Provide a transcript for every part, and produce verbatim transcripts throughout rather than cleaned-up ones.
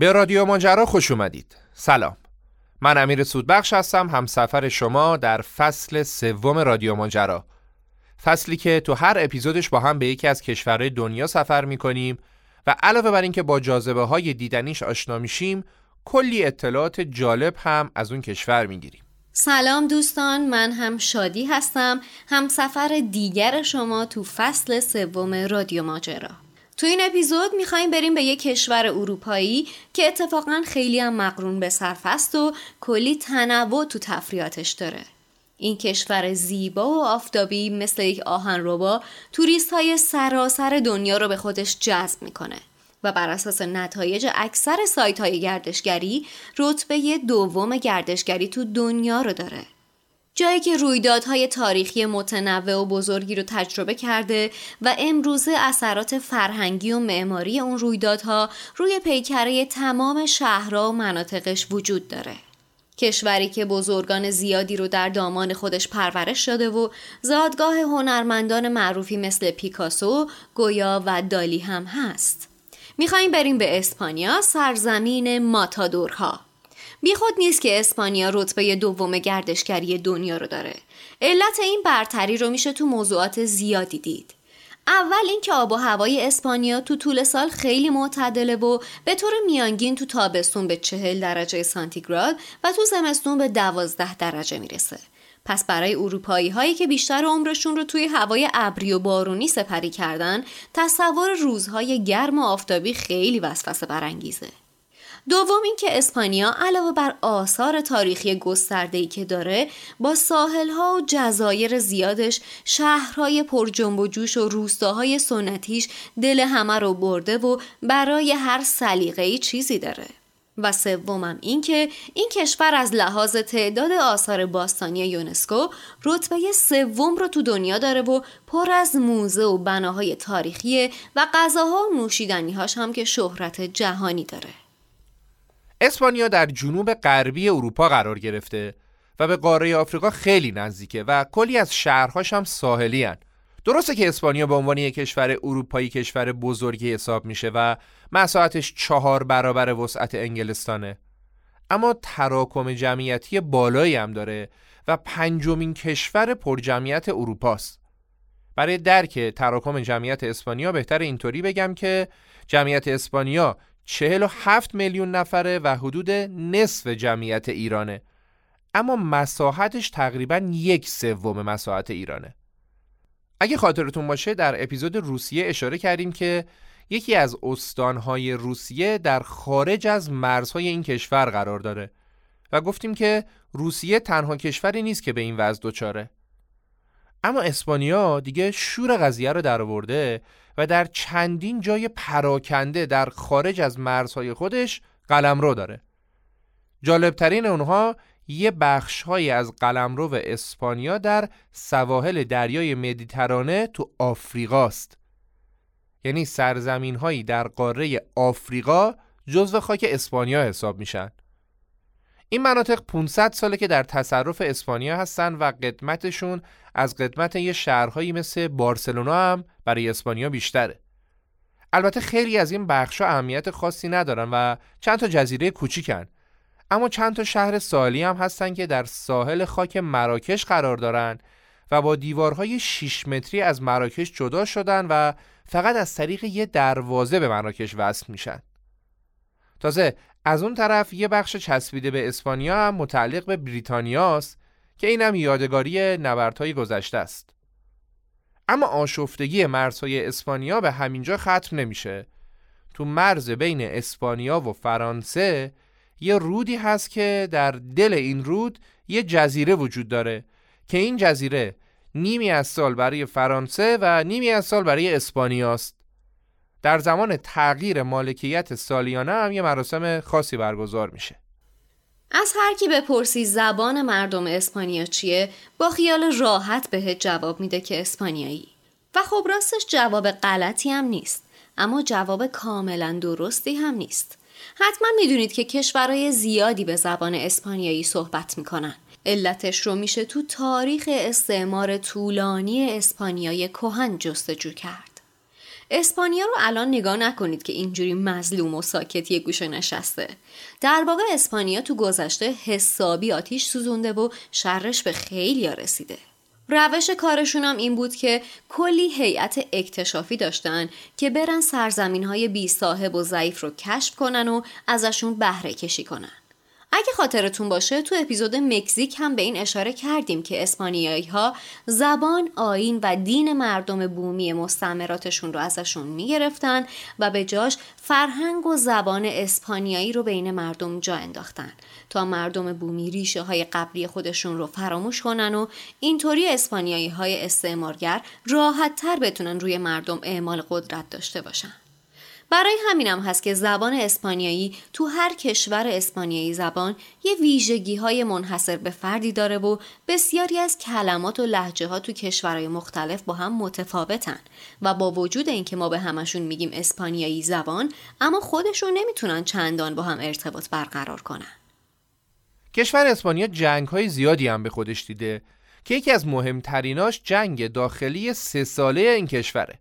به رادیو ماجرا خوش اومدید. سلام. من امیر سودبخش هستم، همسفر شما در فصل سوم رادیو ماجرا. فصلی که تو هر اپیزودش با هم به یکی از کشورهای دنیا سفر میکنیم و علاوه بر این که با جاذبه های دیدنیش آشنا میشیم، کلی اطلاعات جالب هم از اون کشور میگیریم. سلام دوستان، من هم شادی هستم، همسفر دیگر شما تو فصل سوم رادیو ماجرا. تو این اپیزود میخوایم بریم به یک کشور اروپایی که اتفاقاً خیلی هم مقرون به صرف است و کلی تنوع تو تفریحاتش داره. این کشور زیبا و آفتابی مثل یک آهنربا توریست های سراسر دنیا رو به خودش جذب میکنه و بر اساس نتایج اکثر سایت های گردشگری رتبه دوم گردشگری تو دنیا رو داره. جایی که رویدادهای تاریخی متنوع و بزرگی رو تجربه کرده و امروزه اثرات فرهنگی و معماری اون رویدادها روی پیکره تمام شهرها و مناطقش وجود داره. کشوری که بزرگان زیادی رو در دامان خودش پرورش داده و زادگاه هنرمندان معروفی مثل پیکاسو، گویا و دالی هم هست. میخواییم بریم به اسپانیا، سرزمین ماتادورها. بی خود نیست که اسپانیا رتبه دوم گردشگری دنیا رو داره. علت این برتری رو میشه تو موضوعات زیادی دید. اول این که آب و هوای اسپانیا تو طول سال خیلی معتدله و به طور میانگین تو تابستون به چهل درجه سانتیگراد و تو زمستون به دوازده درجه میرسه. پس برای اروپایی هایی که بیشتر عمرشون رو توی هوای ابری و بارونی سپری کردن، تصور روزهای گرم و آفتابی خیلی وسوسه برانگیزه. دوم این که اسپانیا علاوه بر آثار تاریخی گسترده‌ای که داره، با ساحل‌ها و جزایر زیادش، شهرهای پر جنب و جوش و روستاهای سنتیش دل همه رو برده و برای هر سلیقه‌ای چیزی داره. و سومم این که این کشور از لحاظ تعداد آثار باستانی یونسکو رتبه سوم رو تو دنیا داره و پر از موزه و بناهای تاریخی و غذاها و نوشیدنی‌هاش هم که شهرت جهانی داره. اسپانیا در جنوب غربی اروپا قرار گرفته و به قاره آفریقا خیلی نزدیکه و کلی از شهرهاش هم ساحلی هن. درسته که اسپانیا به عنوان یک کشور اروپایی کشور بزرگی حساب میشه و مساحتش چهار برابر وسعت انگلستانه، اما تراکم جمعیتی بالایی هم داره و پنجمین کشور پرجمعیت اروپاست. برای درک تراکم جمعیت اسپانیا بهتر اینطوری بگم که جمعیت اسپانیا چهل و هفت میلیون نفره و حدود نصف جمعیت ایرانه، اما مساحتش تقریباً یک سوم مساحت ایرانه. اگه خاطرتون باشه در اپیزود روسیه اشاره کردیم که یکی از استانهای روسیه در خارج از مرزهای این کشور قرار داره و گفتیم که روسیه تنها کشوری نیست که به این وضع دچاره. اما اسپانیا دیگه شور قضیه رو در آورده و در چندین جای پراکنده در خارج از مرزهای خودش قلمرو داره. جالبترین اونها یه بخش‌هایی از قلمرو اسپانیا در سواحل دریای مدیترانه تو آفریقاست. یعنی سرزمین‌هایی در قاره آفریقا جزو خاک اسپانیا حساب میشن. این مناطق پانصد ساله که در تصرف اسپانیا هستن و قدمتشون از قدمت یه شهرهایی مثل بارسلونا هم برای اسپانیا بیشتره. البته خیلی از این بخشا اهمیت خاصی ندارن و چند تا جزیره کوچیکن، اما چند تا شهر ساحلی هم هستن که در ساحل خاک مراکش قرار دارن و با دیوارهای شش متری از مراکش جدا شدن و فقط از طریق یه دروازه به مراکش وصل میشن. تازه از اون طرف یه بخش چسبیده به اسپانیا هم متعلق به بریتانیاست که اینم یادگاری نبردهای گذشته است. اما آشفتگی مرزهای اسپانیا به همینجا ختم نمیشه. تو مرز بین اسپانیا و فرانسه یه رودی هست که در دل این رود یه جزیره وجود داره که این جزیره نیمی از سال برای فرانسه و نیمی از سال برای اسپانیاست. در زمان تغییر مالکیت سالیانه هم یه مراسم خاصی برگزار میشه. از هر کی بپرسی زبان مردم اسپانیا چیه، با خیال راحت بهت جواب میده که اسپانیایی. و خب راستش جواب غلطی هم نیست، اما جواب کاملا درستی هم نیست. حتما میدونید که کشورهای زیادی به زبان اسپانیایی صحبت میکنن. علتش رو میشه تو تاریخ استعمار طولانی اسپانیای کهن جستجو کرد. اسپانیا رو الان نگاه نکنید که اینجوری مظلوم و ساکت یه گوشه نشسته. در واقع اسپانیا تو گذشته حسابی آتیش سوزونده و شرش به خیلیا رسیده. روش کارشون هم این بود که کلی هیئت اکتشافی داشتن که برن سرزمین‌های بی صاحب و ضعیف رو کشف کنن و ازشون بهره کشی کنن. اگه خاطرتون باشه تو اپیزود مکزیک هم به این اشاره کردیم که اسپانیایی‌ها زبان، آیین و دین مردم بومی مستعمراتشون رو ازشون میگرفتن و به جاش فرهنگ و زبان اسپانیایی رو بین مردم جا انداختن تا مردم بومی ریشه های قبلی خودشون رو فراموش کنن و اینطوری اسپانیایی‌های استعمارگر راحت تر بتونن روی مردم اعمال قدرت داشته باشن. برای همینم هست که زبان اسپانیایی تو هر کشور اسپانیایی زبان یه ویژگی‌های منحصر به فردی داره و بسیاری از کلمات و لهجه‌ها تو کشورهای مختلف با هم متفاوتن و با وجود اینکه ما به همشون میگیم اسپانیایی زبان، اما خودشون نمیتونن چندان با هم ارتباط برقرار کنن. کشور اسپانیا جنگ‌های زیادی هم به خودش دیده که یکی از مهمتریناش جنگ داخلی سه ساله این کشوره.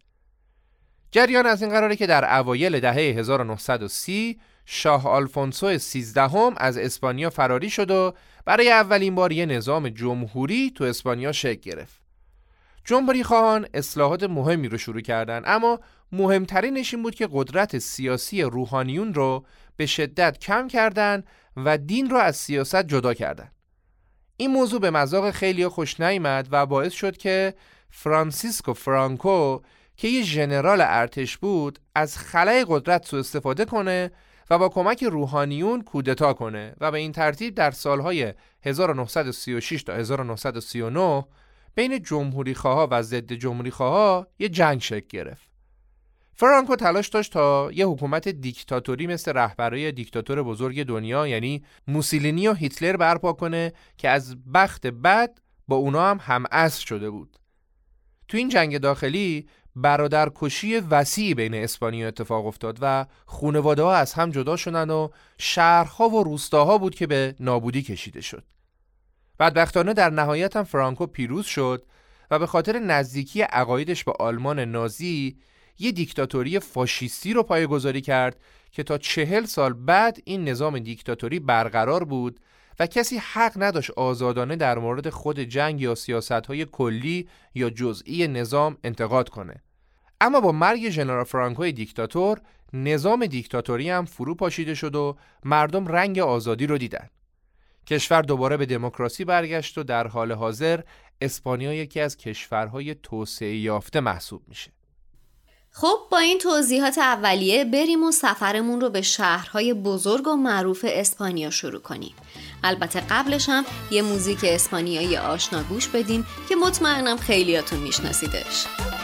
جریان از این قراره که در اوایل دهه هزار و نهصد و سی شاه آلفونسو سیزدهم از اسپانیا فراری شد و برای اولین بار یه نظام جمهوری تو اسپانیا شکل گرفت. جمهوری خواهان اصلاحات مهمی رو شروع کردن، اما مهمترینش این بود که قدرت سیاسی روحانیون رو به شدت کم کردن و دین رو از سیاست جدا کردن. این موضوع به مذاق خیلی خوش نیامد و باعث شد که فرانسیسکو فرانکو که یه ژنرال ارتش بود از خلأ قدرت سوء استفاده کنه و با کمک روحانیون کودتا کنه و به این ترتیب در سالهای هزار و نهصد و سی و شش تا هزار و نهصد و سی و نه بین جمهوری خواها و ضد جمهوری خواها یه جنگ شکل گرفت. فرانکو تلاش داشت تا یه حکومت دیکتاتوری مثل رهبرای دیکتاتور بزرگ دنیا یعنی موسولینی و هیتلر برپا کنه که از بخت بد با اونا هم هم‌عصر شده بود. تو این جنگ داخلی برادرکشی وسیعی بین اسپانیا اتفاق افتاد و خانواده ها از هم جدا شدن و شهرها و روستاها بود که به نابودی کشیده شد. بدبختانه در نهایت هم فرانکو پیروز شد و به خاطر نزدیکی عقایدش با آلمان نازی یه دیکتاتوری فاشیستی رو پایه‌گذاری کرد که تا چهل سال بعد این نظام دیکتاتوری برقرار بود و کسی حق نداشت آزادانه در مورد خود جنگ یا سیاست‌های کلی یا جزئی نظام انتقاد کنه. اما با مرگ ژنرال فرانکوی دیکتاتور، نظام دیکتاتوری هم فرو پاشیده شد و مردم رنگ آزادی رو دیدن. کشور دوباره به دموکراسی برگشت و در حال حاضر اسپانیا یکی از کشورهای توسعه یافته محسوب میشه. خب با این توضیحات اولیه بریم و سفرمون رو به شهرهای بزرگ و معروف اسپانیا شروع کنیم. البته قبلش هم یه موزیک اسپانیایی آشنا گوش بدیم که مطمئنم خیلیاتون میشناسیدش.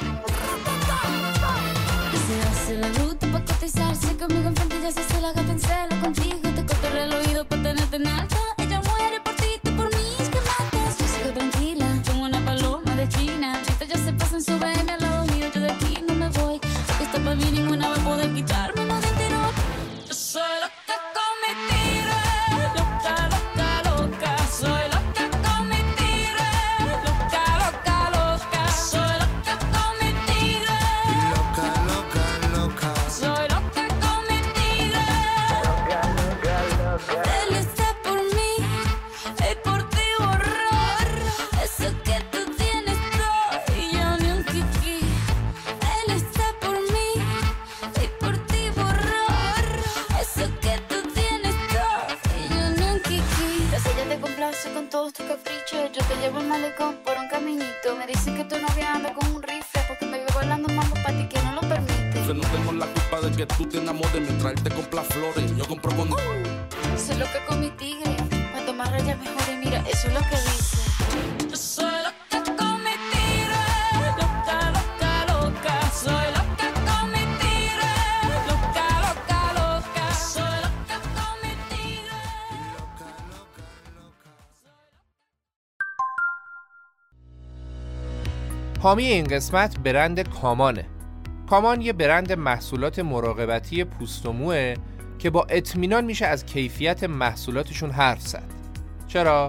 حامی این قسمت برند کامانه. کامان یه برند محصولات مراقبتی پوست و موه که با اطمینان میشه از کیفیت محصولاتشون حرف زد. چرا؟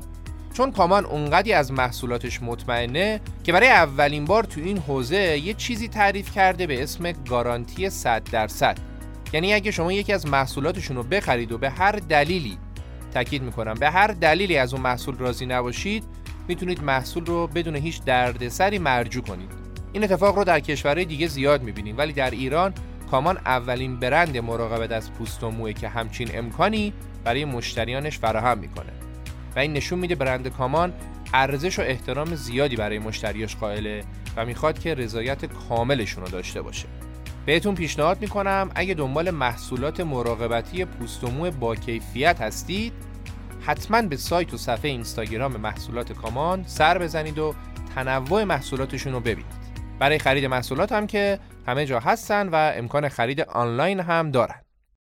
چون کامان اونقدی از محصولاتش مطمئنه که برای اولین بار تو این حوزه یه چیزی تعریف کرده به اسم گارانتی صد درصد. یعنی اگه شما یکی از محصولاتشون رو بخرید و به هر دلیلی، تاکید میکنم به هر دلیلی از اون محصول راضی نباشید، میتونید محصول رو بدون هیچ دردسری مرجوع کنید. این اتفاق رو در کشورهای دیگه زیاد میبینیم، ولی در ایران کامان اولین برند مراقبت از پوست و موئه که همچین امکانی برای مشتریانش فراهم میکنه و این نشون میده برند کامان ارزش و احترام زیادی برای مشتریاش قائله و میخواد که رضایت کاملشون رو داشته باشه. بهتون پیشنهاد میکنم اگه دنبال محصولات مراقبتی پوست و مو با کیفیت هستید، حتما به سایت و صفحه اینستاگرام محصولات کامان سر بزنید و تنوع محصولاتشون رو ببینید. برای خرید محصولات هم که همه جا هستن و امکان خرید آنلاین هم دارن.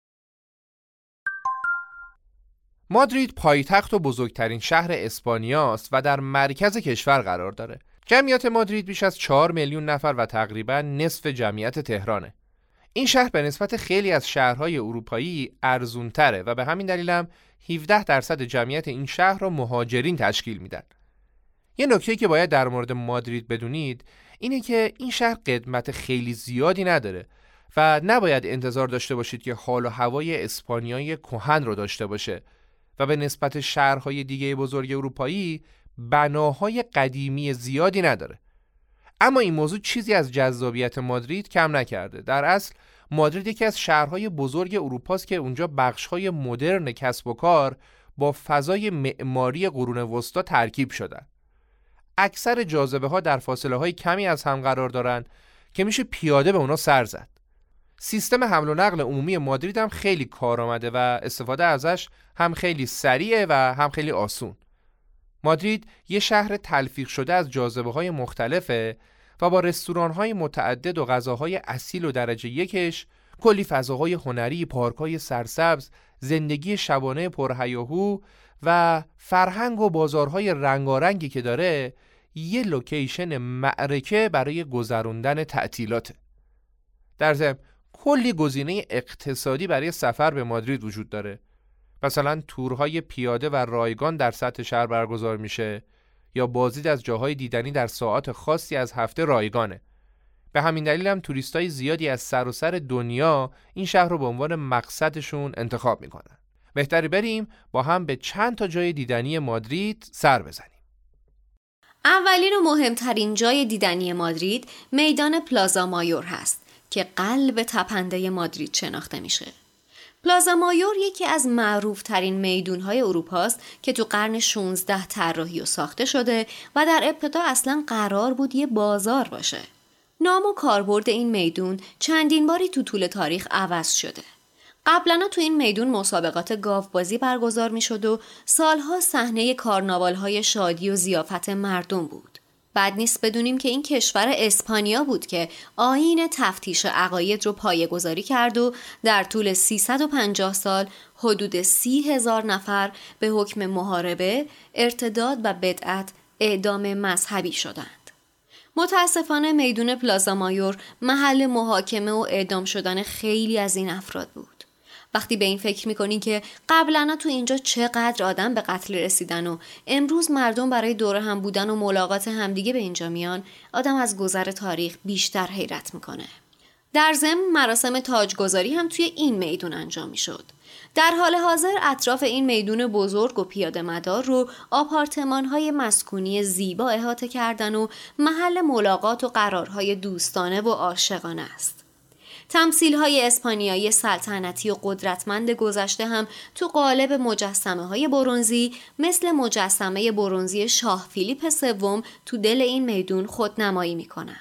مادرید پایتخت و بزرگترین شهر اسپانیاست و در مرکز کشور قرار داره. جمعیت مادرید بیش از چهار میلیون نفر و تقریباً نصف جمعیت تهرانه. این شهر به نسبت خیلی از شهرهای اروپایی ارزونتره و به همین دلیل هم هفده درصد جمعیت این شهر رو مهاجرین تشکیل میدن. یه نکته‌ای که باید در مورد مادرید بدونید اینه که این شهر قدمت خیلی زیادی نداره و نباید انتظار داشته باشید که حال و هوای اسپانیایی کهن رو داشته باشه و به نسبت شهرهای دیگه بزرگ اروپایی بناهای قدیمی زیادی نداره. اما این موضوع چیزی از جذابیت مادرید کم نکرده. در اصل مادرید یکی از شهرهای بزرگ اروپاست که اونجا بخش‌های مدرن کسب و کار با فضای معماری قرون وسطا ترکیب شدن. اکثر جاذبه‌ها در فاصله‌های کمی از هم قرار دارن که میشه پیاده به اونا سر زد. سیستم حمل و نقل عمومی مادرید هم خیلی کارآمده و استفاده ازش هم خیلی سریعه و هم خیلی آسون. مادرید یه شهر تلفیق شده از جاذبه‌های مختلفه و با رستوران‌های متعدد و غذاهای اصیل و درجه یکش، کلی فضاهای هنری، پارک‌های سرسبز، زندگی شبانه پرهیاهو و فرهنگ و بازارهای رنگارنگی که داره، یه لوکیشن معرکه برای گذروندن تعطیلاته. در ضمن کلی گزینه اقتصادی برای سفر به مادرید وجود داره. مثلا تورهای پیاده و رایگان در سطح شهر برگزار میشه یا بازدید از جاهای دیدنی در ساعات خاصی از هفته رایگانه. به همین دلیل هم توریستای زیادی از سراسر دنیا این شهر رو به عنوان مقصدشون انتخاب میکنن. بهتره بریم با هم به چند تا جای دیدنی مادرید سر بزنیم. اولین و مهمترین جای دیدنی مادرید میدان پلازا مایور هست که قلب تپنده مادرید شناخته میشه. پلازا مایور یکی از معروفترین میدون‌های اروپاست که تو قرن شانزده طراحی و ساخته شده و در ابتدا اصلاً قرار بود یه بازار باشه. نام و کاربرد این میدون چندین باری تو طول تاریخ عوض شده. قبلا تو این میدون مسابقات گاوبازی برگزار میشد و سالها صحنه کارناوال‌های شادی و ضیافت مردم بود. بد نیست بدونیم که این کشور اسپانیا بود که آیین تفتیش عقاید رو پایه‌گذاری کرد و در طول سیصد و پنجاه سال حدود سی هزار نفر به حکم محاربه، ارتداد و بدعت اعدام مذهبی شدند. متاسفانه میدون پلازا مایور محل محاکمه و اعدام شدن خیلی از این افراد بود. وقتی به این فکر میکنی که قبلا تو اینجا چقدر آدم به قتل رسیدن و امروز مردم برای دور هم بودن و ملاقات همدیگه به اینجا میان، آدم از گذر تاریخ بیشتر حیرت میکنه. در ضمن مراسم تاجگذاری هم توی این میدون انجام میشد. در حال حاضر اطراف این میدون بزرگ و پیاده مدار رو آپارتمان‌های مسکونی زیبا احاطه کردن و محل ملاقات و قرارهای دوستانه و عاشقانه است. تمثیل‌های اسپانیایی سلطنتی و قدرتمند گذشته هم تو قالب مجسمه‌های برنزی مثل مجسمه برنزی شاه فیلیپ سوم تو دل این میدون خودنمایی می‌کنن.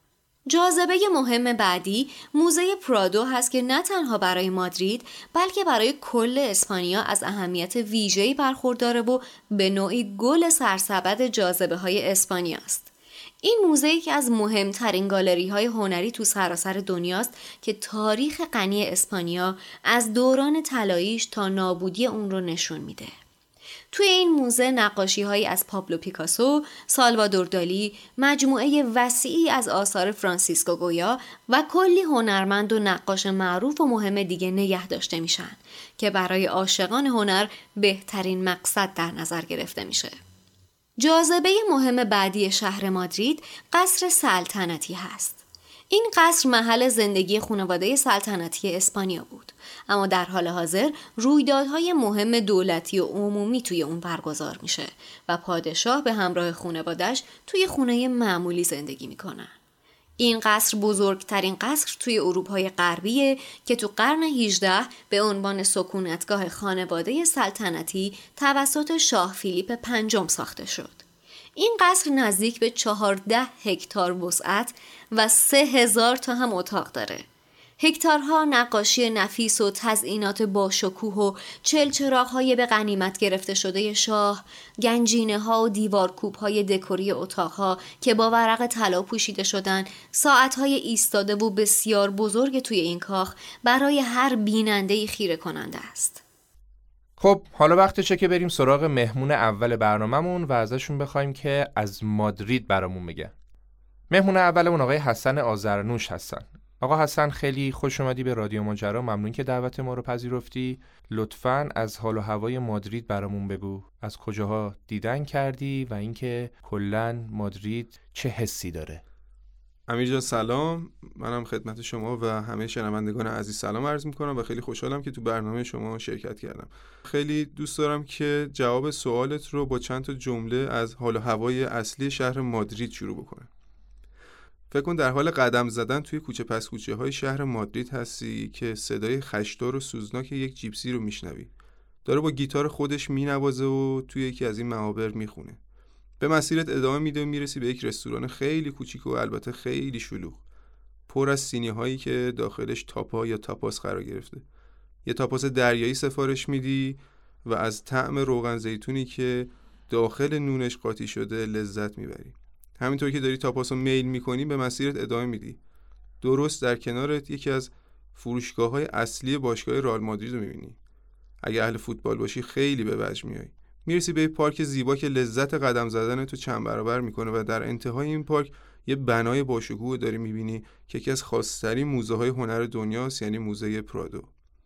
جاذبه مهم بعدی موزه پرادو هست که نه تنها برای مادرید بلکه برای کل اسپانیا از اهمیت ویژه‌ای برخورداره و به نوعی گل سرسبد جاذبه‌های اسپانیا است. این موزه یکی از مهمترین گالری‌های هنری تو سراسر دنیاست که تاریخ غنی اسپانیا از دوران طلاییش تا نابودی اون رو نشون میده. توی این موزه نقاشی‌هایی از پابلو پیکاسو، سالوادور دالی، مجموعه وسیعی از آثار فرانسیسکو گویا و کلی هنرمند و نقاش معروف و مهم دیگه نگه داشته میشن که برای عاشقان هنر بهترین مقصد در نظر گرفته میشه. جاذبه مهم بعدی شهر مادرید قصر سلطنتی هست. این قصر محل زندگی خانواده سلطنتی اسپانیا بود، اما در حال حاضر رویدادهای مهم دولتی و عمومی توی اون برگزار میشه و پادشاه به همراه خانواده‌اش توی خونه معمولی زندگی میکنن. این قصر بزرگترین قصر توی اروپای غربیه که تو قرن هجدهم به عنوان سکونتگاه خانواده سلطنتی توسط شاه فیلیپ پنجم ساخته شد. این قصر نزدیک به چهارده هکتار وسعت و سه هزار تا هم اتاق داره. هکتارها نقاشی نفیس و تزئینات با شکوه و چلچراغ‌های به غنیمت گرفته شده شاه، گنجینه‌ها و دیوارکوب‌های دکوری اتاق‌ها که با ورق طلا پوشیده شدن، ساعت‌های ایستاده و بسیار بزرگ توی این کاخ برای هر بیننده‌ای خیره کننده است. خب حالا وقتشه که بریم سراغ مهمون اول برنامه‌مون و ازشون بخوایم که از مادرید برامون بگن. مهمون اولمون آقای حسن آذرنوش هستن. آقا حسن، خیلی خوش اومدی به رادیو ماجرا. ممنون که دعوت ما رو پذیرفتی. لطفاً از حال و هوای مادرید برامون بگو. از کجاها دیدن کردی و اینکه کلاً مادرید چه حسی داره؟ امیر جان سلام، منم خدمت شما و همه شنوندگان عزیز سلام عرض میکنم و خیلی خوشحالم که تو برنامه شما شرکت کردم. خیلی دوست دارم که جواب سوالت رو با چند تا جمله از حال و هوای اصلی شهر مادرید شروع بکنم. فکر کن در حال قدم زدن توی کوچه پس کوچه های شهر مادرید هستی که صدای خشدار و سوزناک یک جیپسی رو میشنوی. داره با گیتار خودش مینوازه و توی یکی از این محابر میخونه. به مسیرت ادامه میده و میرسی به یک رستوران خیلی کوچیک و البته خیلی شلوغ، پر از سینی هایی که داخلش تاپا یا تاپاس قرار گرفته. یه تاپاس دریایی سفارش میدی و از طعم روغن زیتونی که داخل نونش قاطی شده لذت میبری. همینطور که داری تاپاسو میل میکنی به مسیرت ادامه میدی. درست در کنارت یکی از فروشگاه‌های اصلی باشگاه رئال مادرید رو میبینی. اگه اهل فوتبال باشی خیلی به وجد میای. میرسی به پارک زیبا که لذت قدم زدن تو چند برابر میکنه و در انتهای این پارک یه بنای باشکوه داری میبینی که یکی از خاص‌ترین موزه های هنر دنیاست، یعنی موزه پرادو.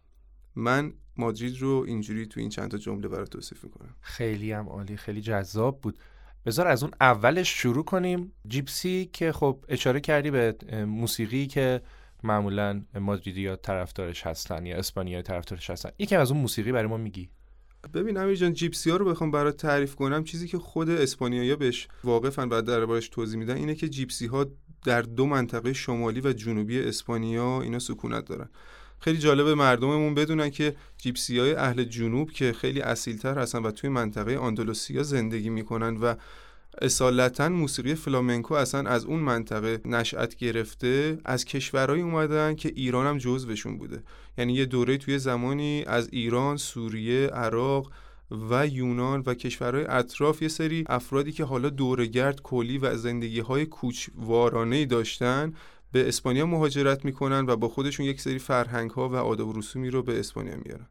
من مادرید رو اینجوری تو این چند تا جمله برات توصیف میکنم. خیلی هم عالی، خیلی جذاب بود. بذار از اون اولش شروع کنیم. جیپسی که خب اشاره کردی به موسیقی که معمولاً مادریدی‌ها طرفدارش هستن یا اسپانیایی طرفدارش هستن، یکم از اون موسیقی برای ما میگی؟ ببین امیر جان، جیپسی ها رو بخوام برات تعریف کنم، چیزی که خود اسپانیایی‌ها بهش واقفن و دربارش توضیح میدن اینه که جیپسی ها در دو منطقه شمالی و جنوبی اسپانیا اینا سکونت دارن. خیلی جالبه مردممون بدونن که جیپسی های اهل جنوب که خیلی اصیل‌تر هستن و توی منطقه آندالوسیا زندگی میکنن و اصالتاً موسیقی فلامنکو اصلا از اون منطقه نشأت گرفته، از کشورهایی اومدن که ایران هم جزوشون بوده. یعنی یه دوره توی زمانی از ایران، سوریه، عراق و یونان و کشورهای اطراف یه سری افرادی که حالا دوره‌گرد کلی و زندگی‌های کوچوارانه‌ای داشتن به اسپانیا مهاجرت میکنن و با خودشون یک سری فرهنگ‌ها و آداب و رسومی رو به اسپانیا میارن.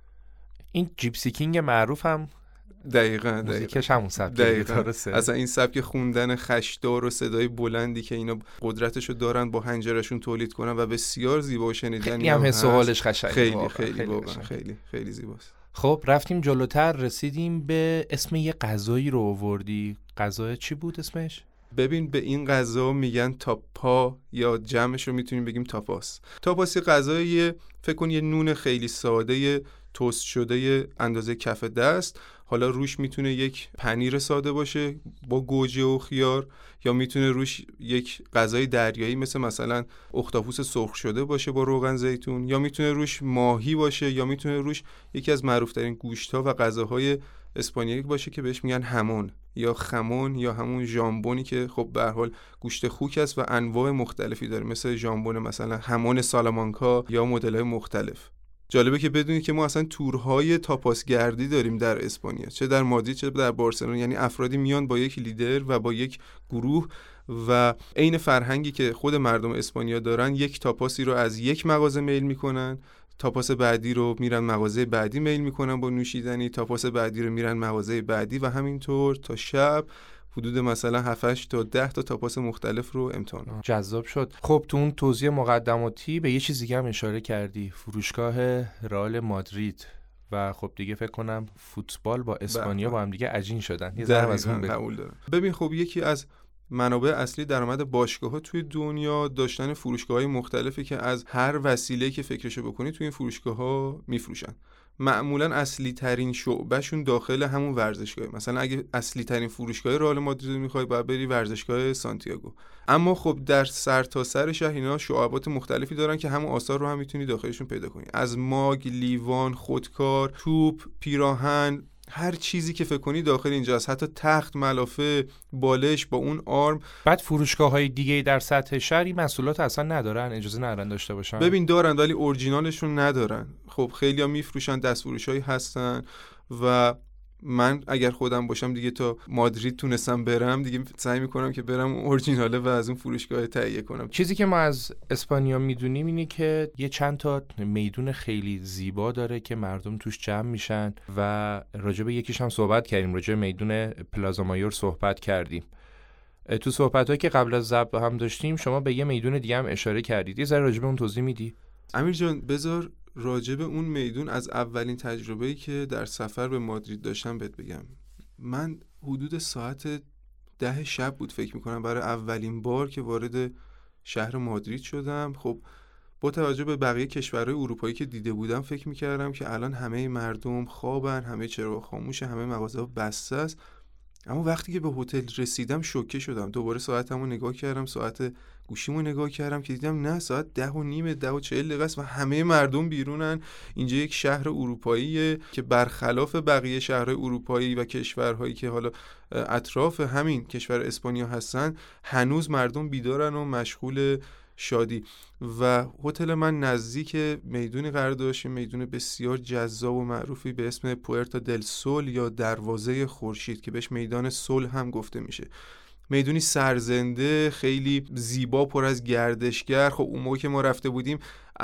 این جیپسی کینگ معروف هم دقیقاً موزیکش همون سبک درسته. اصلا این سبک خوندن خشدار و صدای بلندی که اینا قدرتشو دارن با حنجرشون تولید کنن و بسیار زیبا شنیدنی، خیلی هم حس و حالش قشنگه، خیلی خیلی واقعا خیلی خیلی زیباست. خب رفتیم جلوتر، رسیدیم به اسم یه غذایی رو آوردی. غذا چی بود اسمش؟ ببین به این غذا میگن تاپا یا جمعش رو میتونیم بگیم تاپاس. تاپاس یه غذاییه، فکر کن یه نون خیلی ساده توست شده اندازه کف دست، حالا روش میتونه یک پنیر ساده باشه با گوجه و خیار، یا میتونه روش یک غذای دریایی مثل مثلا اختاپوس سرخ شده باشه با روغن زیتون، یا میتونه روش ماهی باشه، یا میتونه روش یکی از معروف‌ترین گوشت‌ها و غذاهای اسپانیایی باشه که بهش میگن همون یا خمون یا همون ژامبونی که خب به هر حال گوشت خوک است و انواع مختلفی داره، مثل ژامبون مثلا همون سالامانکا یا مدل‌های مختلف. جالبه که بدونید که ما اصلا تورهای تاپاس گردی داریم در اسپانیا، چه در مادرید چه در بارسلون. یعنی افرادی میان با یک لیدر و با یک گروه و عین فرهنگی که خود مردم اسپانیا دارن، یک تاپاسی رو از یک مغازه میل میکنن، تاپاس بعدی رو میرن مغازه بعدی میل میکنن با نوشیدنی، تاپاس بعدی رو میرن مغازه بعدی و همینطور تا شب حدود مثلا هفت تا ده تا تاپاس مختلف رو امتحان. جذاب شد. خب تو اون توضیح مقدماتی به یه چیز دیگه هم اشاره کردی، فروشگاه رئال مادرید، و خب دیگه فکر کنم فوتبال با اسپانیا با هم دیگه عجین شدن. یه ذره از اون قبول دارم. ببین خب یکی از منابع اصلی درآمد باشگاه‌ها توی دنیا داشتن فروشگاه‌های مختلفی که از هر وسیله‌ای که فکرشو بکنی توی این فروشگاه‌ها میفروشن. معمولا اصلی ترین شعبهشون داخل همون ورزشگاه. مثلا اگه اصلی ترین فروشگاه رئال مادرید میخوای باید بری ورزشگاه سانتیاگو. اما خب در سرتاسر شهر اینا شعبات مختلفی دارن که همون آثار رو هم میتونی داخلشون پیدا کنی. از ماگ، لیوان، خودکار، توپ، پیراهن، هر چیزی که فکر کنی داخل اینجاست، حتی تخت، ملافه، بالش با اون آرم. بعد فروشگاه‌های دیگه در سطح شهر این محصولات اصلا ندارن، اجازه ندارن داشته باشن. ببین دارن ولی اورجینالشون ندارن. خب خیلی‌ها میفروشن، دستفروشایی هستن و من اگر خودم باشم دیگه تا مادرید تونستم برم دیگه سعی میکنم که برم اورجیناله و از اون فروشگاه تهیه کنم. چیزی که ما از اسپانیا میدونیم اینه که یه چند تا میدون خیلی زیبا داره که مردم توش جمع میشن و راجع به یکیش هم صحبت کردیم، راجع به میدون پلازا مایور صحبت کردیم. تو صحبتایی که قبل از ضبط هم داشتیم شما به یه میدون دیگه هم اشاره کردید. یه ذره راجع به اون توضیح میدی؟ امیر جان بذار راجع به اون میدون از اولین تجربه‌ای که در سفر به مادرید داشتم بهت بگم. من حدود ساعت ده شب بود فکر میکنم برای اولین بار که وارد شهر مادرید شدم. خب با توجه به بقیه کشورهای اروپایی که دیده بودم فکر میکردم که الان همه مردم خوابن، همه چراغ خاموشه، همه مغازه‌ها بسته است. اما وقتی که به هتل رسیدم شوکه شدم. دوباره ساعتمو نگاه کردم، ساعت گوشیمو نگاه کردم که دیدم نه ساعت ده و نیمه، ده و چهل دقیقه است و همه مردم بیرونن. اینجا یک شهر اروپاییه که برخلاف بقیه شهرهای اروپایی و کشورهایی که حالا اطراف همین کشور اسپانیا هستن هنوز مردم بیدارن و مشغول شادی. و هتل من نزدیک میدونی قرار داشت، میدون بسیار جذاب و معروفی به اسم پوئرتا دل سول یا دروازه خورشید که بهش میدان صلح هم گفته میشه. میدونی سرزنده، خیلی زیبا، پر از گردشگر. خب اون موقع که ما رفته بودیم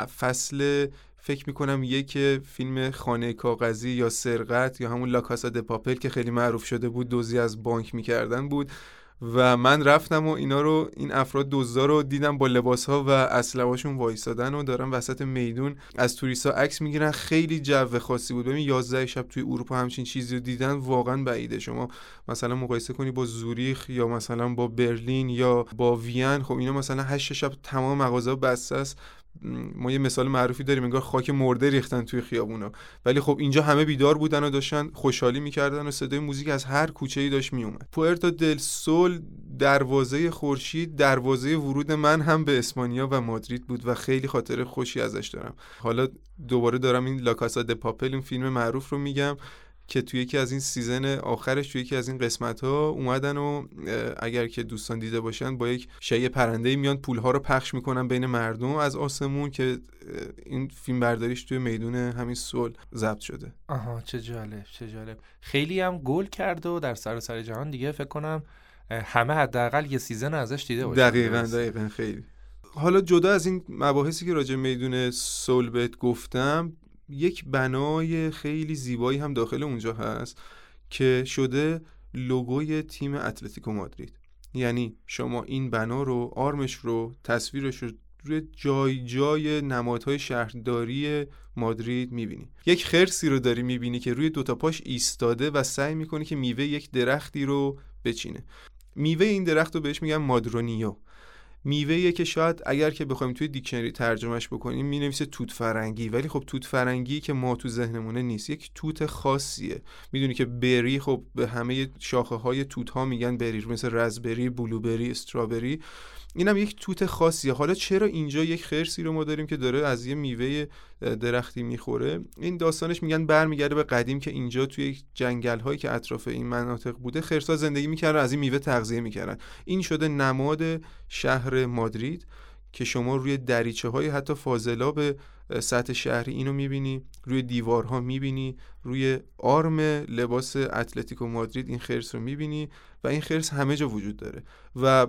فصل فکر میکنم یک فیلم خانه کاغذی یا سرقت یا همون لا کاسا د پاپل که خیلی معروف شده بود دزدی از بانک میکردن بود و من رفتم و اینا رو این افراد دزدا رو دیدم با لباس‌ها و اسلحه‌هاشون وایسادن و دارن وسط میدون از توریستا عکس میگیرن. خیلی جو خاصی بود. ببین یازده شب توی اروپا همچین چیزی رو دیدن واقعا بعیده. شما مثلا مقایسه کنی با زوریخ یا مثلا با برلین یا با وین، خب اینا مثلا هشت شب تمام مغازه‌ها بسته است. ما یه مثال معروفی داریم انگار خاک مرده ریختن توی خیابونا، ولی خب اینجا همه بیدار بودن و داشتن خوشحالی میکردن و صدای موزیک از هر کوچه‌ای داشت میومد. پوئرتا دل سول، دروازه خورشید، دروازه ورود من هم به اسپانیا و مادرید بود و خیلی خاطر خوشی ازش دارم. حالا دوباره دارم این لا کاسا د پاپل، این فیلم معروف رو میگم که توی یکی از این سیزن آخرش توی یکی از این قسمت‌ها اومدن و اگر که دوستان دیده باشن با یک شیء پرنده‌ای میان پول‌ها رو پخش میکنن بین مردم از آسمون که این فیلم برداریش توی میدون همین سول ضبط شده. آها چه جالب، چه جالب. خیلی هم گل کرد و در سراسر جهان دیگه فکر کنم همه حداقل یه سیزن ازش دیده باشن. دقیقاً دقیقاً خیلی. حالا جدا از این مباحثی که راجع میدون سول بهت گفتم، یک بنای خیلی زیبایی هم داخل اونجا هست که شده لوگوی تیم اتلتیکو مادرید. یعنی شما این بنا رو، آرمش رو، تصویرش رو روی جای جای نمادهای شهرداری مادرید میبینی. یک خرسی رو داری میبینی که روی دوتا پاش ایستاده و سعی میکنه که میوه یک درختی رو بچینه. میوه این درخت رو بهش میگن مادرونیو. میوه‌ایه که شاید اگر که بخوایم توی دیکشنری ترجمهش بکنیم مینویسه توت فرنگی، ولی خب توت فرنگی که ما تو ذهنمونه نیست، یک توت خاصیه. میدونی که بری خب به همه شاخه‌های توت‌ها میگن بری، مثل رزبری، بلوبری، استرابری. اینم یک توت خاصیه. حالا چرا اینجا یک خرسی رو ما داریم که داره از یه میوه درختی میخوره؟ این داستانش میگن برمیگرده به قدیم که اینجا توی جنگل‌هایی که اطراف این مناطق بوده خرس‌ها زندگی میکردن، از این میوه تغذیه میکردن. این شده نماد شهر مادرید که شما روی دریچه‌های حتی فاضلاب سطح شهری اینو میبینی، روی دیوارها میبینی، روی آرم لباس اتلتیکو مادرید این خرس رو میبینی و این خرس همه جا وجود داره و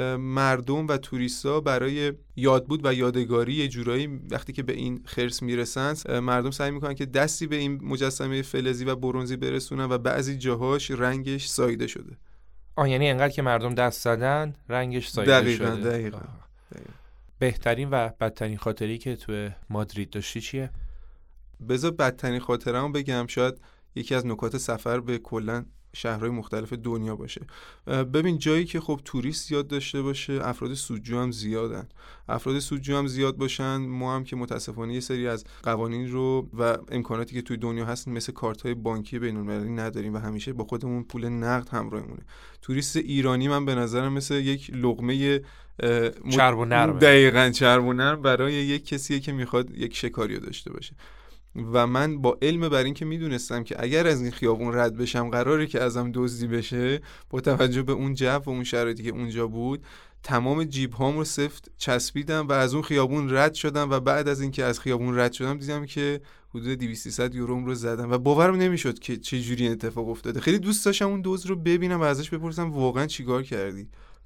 مردم و توریستا برای یادبود و یادگاری یه جورایی وقتی که به این خرس میرسن مردم سعی میکنن که دستی به این مجسمه فلزی و برنزی برسونن و بعضی جاهاش رنگش ساییده شده. آه یعنی انقدر که مردم دست زدن رنگش ساییده دقیقاً شده. دقیقاً دقیقاً. بهترین و بدترین خاطری که تو مادرید داشتی چیه؟ بذار بدترین خاطره‌مو بگم، شاید یکی از نکات سفر به کلاً شهرهای مختلف دنیا باشه. ببین جایی که خب توریست زیاد داشته باشه، افراد سودجو هم زیادن. افراد سودجو هم زیاد باشن، ما هم که متاسفانه یه سری از قوانین رو و امکاناتی که توی دنیا هست مثل کارت‌های بانکی بین‌المللی نداریم و همیشه با خودمون پول نقد همراهمونه. توریست ایرانی من به نظرم مثل یک لقمه چرب و نرم، دقیقاً چرب و نرم برای یک کسیه که میخواد یک شکاریو داشته باشه. و من با علم بر این که میدونستم که اگر از این خیابون رد بشم قراره که ازم دزدی بشه، با توجه به اون جو و اون شرایطی که اونجا بود تمام جیب هام رو سفت چسبیدم و از اون خیابون رد شدم و بعد از اینکه از خیابون رد شدم دیدم که حدود دویست سیصد یورو رو زدم و باورم نمیشد که چه جوری اتفاق افتاده. خیلی دوست داشتم اون دزد رو ببینم و ازش بپرسم واقعا چیکار کردی.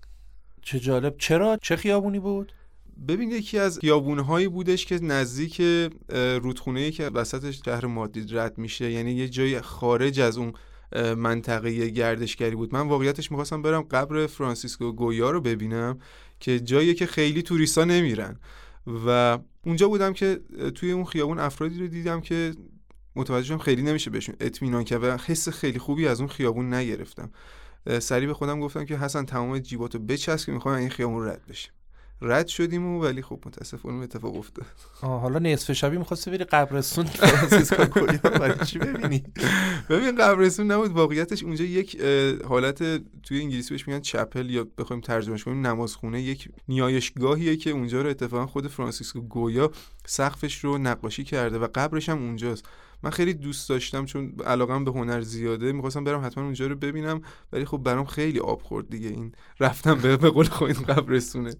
چه جالب. چرا؟ چه خیابونی بود؟ ببین یکی از خیابون‌هایی بودش که نزدیک رودخونه‌ای که وسط شهر مادرید رد میشه، یعنی یه جای خارج از اون منطقه گردشگری بود. من واقعیتش می‌خواستم برم قبر فرانسیسکو گویا رو ببینم که جایی که خیلی توریستا نمیرن و اونجا بودم که توی اون خیابون افرادی رو دیدم که متوجه شدم خیلی نمیشه بهشون اطمینان کرد و حس خیلی خوبی از اون خیابون نگرفتم. سریع به خودم گفتم که حسن تمام جیباتو بچسب که می‌خوام این خیابون رد بشیم. رد شدیم و ولی خب متاسفانه اتفاق افتاد. آه حالا نصف شبی می‌خواستی بری قبرستون فرانسیسکو گویا برای چی ببینی؟ ببین قبرستون نبود، واقعیتش اونجا یک حالت توی انگلیسی بهش میگن چپل یا بخوایم ترجمهش کنیم نمازخونه، یک نیایشگاهیه که اونجا رو اتفاقا خود فرانسیسکو گویا سقفش رو نقاشی کرده و قبرش هم اونجاست. من خیلی دوست داشتم چون علاقم به هنر زیاده، می‌خواستم برم حتما اونجا رو ببینم ولی خب برام خیلی آب خورد دیگه این رفتم به قول خودم قبرستونه.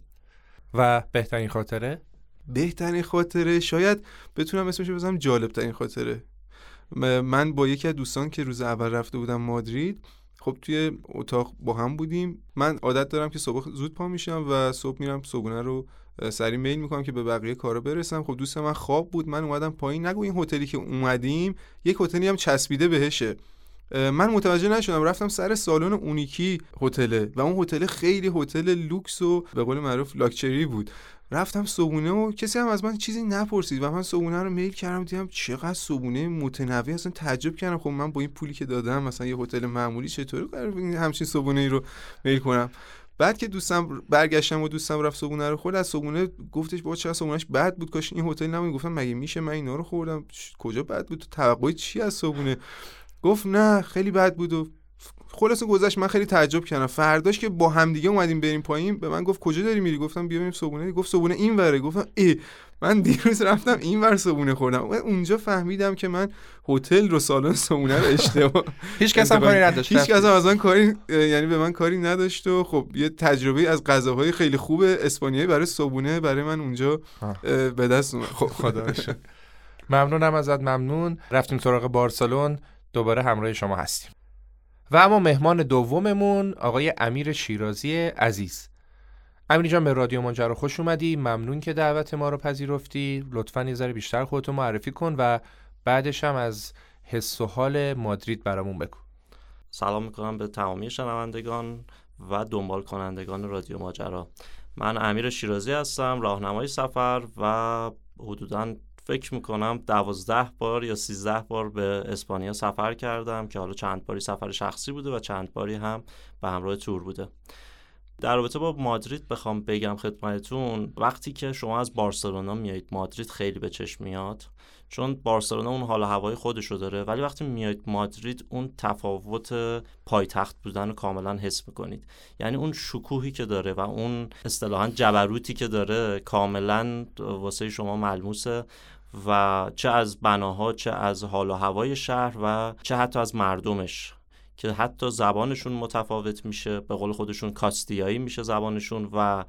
و بهترین خاطره؟ بهترین خاطره شاید بتونم اسمش رو بذارم جالب ترین خاطره. من با یکی از دوستان که روز اول رفته بودم مادرید، خب توی اتاق با هم بودیم. من عادت دارم که صبح زود پا میشم و صبح میرم صبحونه رو سری میل میکنم که به بقیه کارا برسم. خب دوست من خواب بود، من اومدم پایین. نگو این هتلی که اومدیم یک هتلی هم چسبیده بهشه. من متوجه نشدم، رفتم سر سالن اونیکی هتل و اون هتل خیلی هتل لوکس و به قول معروف لاکچری بود. رفتم صبحونه و کسی هم از من چیزی نپرسید و من صبحونه رو میل کردم، دیدم چقدر صبحونه متنوع، اصلا تعجب کردم. خب من با این پولی که دادم مثلا یه هتل معمولی چطوری قراره همچین صبحونه‌ای رو میل کنم؟ بعد که دوستم برگشتم و دوستم رفت صبحونه رو خورد، از صبحونه گفتش بابا چقدر صبحونه‌اش بد بود، کاش این هتل نمون. گفتم مگه میشه من اینا رو خوردم، کجا بد بود؟ تو توقع چی از صبحونه؟ گفت نه خیلی بد بود و خلاص گذشت. من خیلی تعجب کردم. فرداش که با هم دیگه اومدیم بریم پایین به من گفت کجا داری میری؟ گفتم بیا بریم صبحونه. گفت صبحونه این وره. گفتم ای من دیروز رفتم این ور صبحونه خوردم. اونجا فهمیدم که من هتل رو سالن صبحونه رو اشتباه هیچ کس هم کاری نداشت. هیچ کس هم از من کاری یعنی به من کاری نداشت و خب یه تجربه از غذاهای خیلی خوب اسپانیایی برای صبحونه برای من اونجا به دست اومد. خب خدا رو شکر. ممنونم ازت. ممنون. رفتیم سراغ بارسلون، دوباره همراه شما هستیم. و اما مهمان دوممون آقای امیر شیرازی عزیز. امیر جان به رادیو ماجرا خوش اومدی. ممنون که دعوت ما رو پذیرفتی. لطفاً یه ذره بیشتر خودتو معرفی کن و بعدش هم از حس و حال مادرید برامون بگو. سلام میکنم به تمامی شنوندگان و دنبال کنندگان رادیو ماجرا. من امیر شیرازی هستم، راهنمای سفر و حدوداً فکر میکنم دوازده بار یا سیزده بار به اسپانیا سفر کردم که حالا چند باری سفر شخصی بوده و چند باری هم به همراه تور بوده. در رابطه با مادرید بخوام بگم خدمتتون، وقتی که شما از بارسلونا میایید مادرید خیلی به چشم میاد، چون بارسلونا اون حال و هوای خودشو داره، ولی وقتی میایید مادرید اون تفاوت پایتخت بودن رو کاملا حس میکنید. یعنی اون شکوهی که داره و اون اصطلاحاً جبروتی که داره کاملا واسه شما ملموسه و چه از بناها، چه از حال و هوای شهر و چه حتی از مردمش که حتی زبانشون متفاوت میشه، به قول خودشون کاستیایی میشه زبانشون و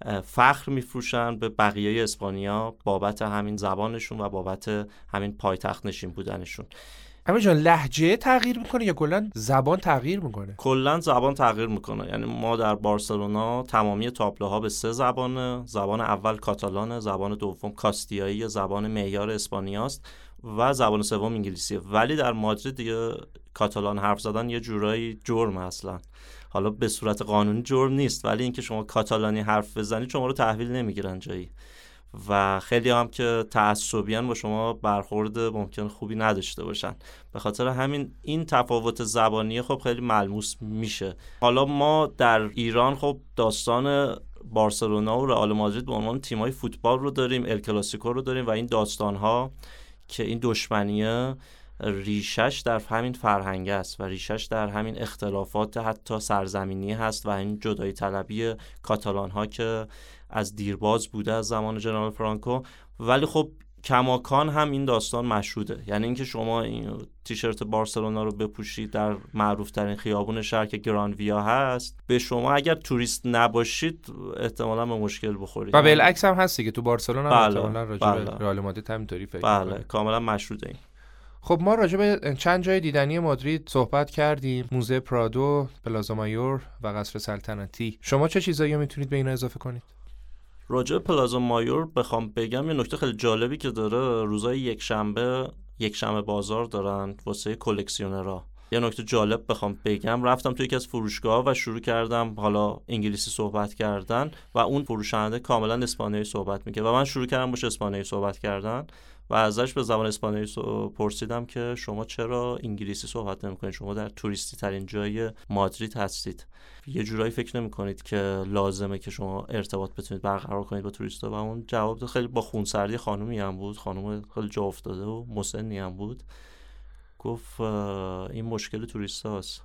فخر میفروشن به بقیه اسپانیا بابت همین زبانشون و بابت همین پایتخت نشین بودنشون. امیر جان لهجه تغییر میکنه یا کلا زبان تغییر میکنه؟ کلا زبان تغییر میکنه. یعنی ما در بارسلونا تمامی تابلوها به سه زبانه. زبان اول کاتالانه، زبان دوم کاستیایی، زبان معیار اسپانیاست و زبان سوم انگلیسیه. ولی در مادرید دیگه کاتالان حرف زدن یه جورایی جرم اصلا. حالا به صورت قانونی جرم نیست، ولی اینکه شما کاتالانی حرف بزنید شما رو تحویل نمیگیرن جایی و خیلی هم که تعصبیان با شما برخورد ممکن خوبی نداشته باشن. به خاطر همین این تفاوت زبانی خب خیلی ملموس میشه. حالا ما در ایران خب داستان بارسلونا و رئال مادرید به عنوان تیم‌های فوتبال رو داریم، ال کلاسیکو رو داریم و این داستان‌ها که این دشمنیه ریشش در همین فرهنگ است و ریشش در همین اختلافات حتی سرزمینی هست و این جدایی طلبی کاتالان ها که از دیرباز بوده از زمان جنرال فرانکو. ولی خب کماکان هم این داستان مشهوده، یعنی اینکه شما این تیشرت بارسلونا رو بپوشید در معروف ترین خیابون شهر که گران ویا هست، به شما اگر توریست نباشید احتمالاً به مشکل بخورید. و بالعکس هم هستی که تو بارسلونا بله، احتمالاً راجع به بله. رئال مادرید همینطوری فکر بله می‌کنی. کاملا مشهوده این. خب ما راجع به چند جای دیدنی مادرید صحبت کردیم، موزه پرادو، پلازا مایور و قصر سلطنتی. شما چه چیزایی میتونید به اینا اضافه کنید؟ راجع پلازا مایور بخوام بگم یه نکته خیلی جالبی که داره، روزای یک شنبه یک شنبه بازار دارن واسه کلکسیونرها. یه نکته جالب بخوام بگم، رفتم توی یکی از فروشگاه‌ها و شروع کردم حالا انگلیسی صحبت کردن و اون فروشنده کاملا اسپانیایی صحبت می‌کرد و من شروع کردم باشه اسپانیایی صحبت کردن و ازش به زبان اسپانیایی پرسیدم که شما چرا انگلیسی صحبت نمی‌کنید؟ شما در توریستی ترین جای مادرید هستید. یه جورایی فکر نمی‌کنید که لازمه که شما ارتباط بتونید برقرار کنید با توریستا؟ و اون جواب خیلی با خونسردی، خانومی هم بود، خانم خیلی جا افتاده و مسنی هم بود، گفت این مشکل توریستاست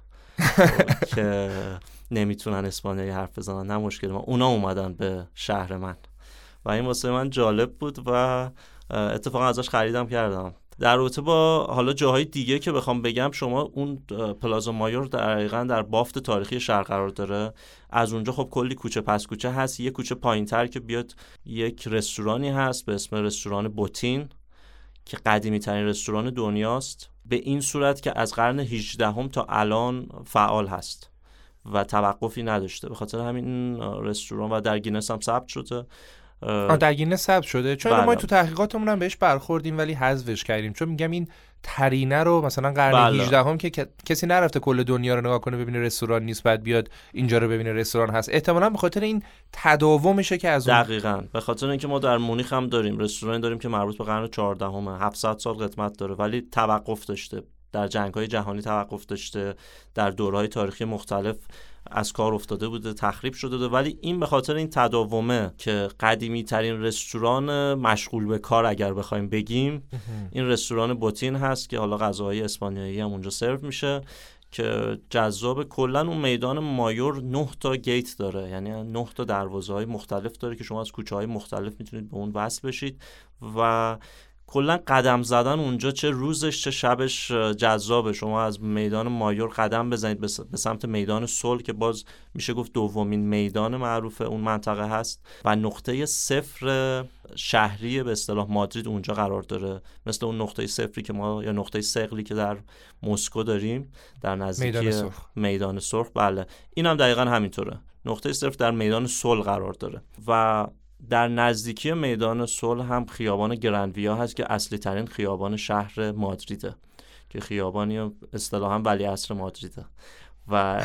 که نمیتونن اسپانیایی حرف بزنن، نه مشکل ما، اونا اومدن به شهر من. و این واسه من جالب بود و اتفاقا ازش خریدم کردم. در رابطه با حالا جاهای دیگه که بخوام بگم، شما اون پلازا مایور دقیقاً در بافت تاریخی شهر قرار داره. از اونجا خب کلی کوچه پس کوچه هست. یه کوچه پایین‌تر که بیاد یک رستورانی هست به اسم رستوران بوتین که قدیمی ترین رستوران دنیاست، به این صورت که از قرن هجدهم تا الان فعال هست و توقفی نداشته. به خاطر همین رستوران و در گینس هم ثبت شده. آه در گینس ثبت شده، چون بله. ما تو تحقیقاتمون هم بهش برخوردیم ولی حذفش کردیم، چون میگم این ترینه رو مثلا قرن بله. هجدهم که کسی نرفته کل دنیا رو نگاه کنه ببینه رستوران نیست بعد بیاد اینجا رو ببینه رستوران هست. احتمالاً به خاطر این تداومشه که از اون دقیقاً به خاطر اینکه ما در مونیخ هم داریم رستوران داریم که مربوط به قرن چهاردهم، هفتصد سال قدمت داره ولی توقف داشته، در جنگ‌های جهانی توقف داشته، در دوره‌های تاریخی مختلف از کار افتاده بوده، تخریب شده بوده، ولی این به خاطر این تداومه که قدیمی ترین رستوران مشغول به کار اگر بخوایم بگیم این رستوران بوتین هست که حالا غذاهای اسپانیایی هم اونجا سرو میشه که جذاب. کلا اون میدان مایور نه تا گیت داره، یعنی نه تا دروازه‌های مختلف داره که شما از کوچه‌های مختلف میتونید به اون وصل بشید و کلا قدم زدن اونجا چه روزش چه شبش جذابه. شما از میدان مایور قدم بزنید به سمت میدان صلح که باز میشه گفت دومین میدان معروف اون منطقه هست و نقطه صفر شهری به اصطلاح مادرید اونجا قرار داره، مثل اون نقطه صفری که ما یا نقطه ثقلی که در مسکو داریم در نزدیکی میدان سرخ. میدان سرخ بله، این هم دقیقاً همینطوره، نقطه صفر در میدان صلح قرار داره و در نزدیکی میدان صلح هم خیابان گران ویا هست که اصلی ترین خیابان شهر مادریده که خیابانی اصطلاحاً ولیعصر مادریده و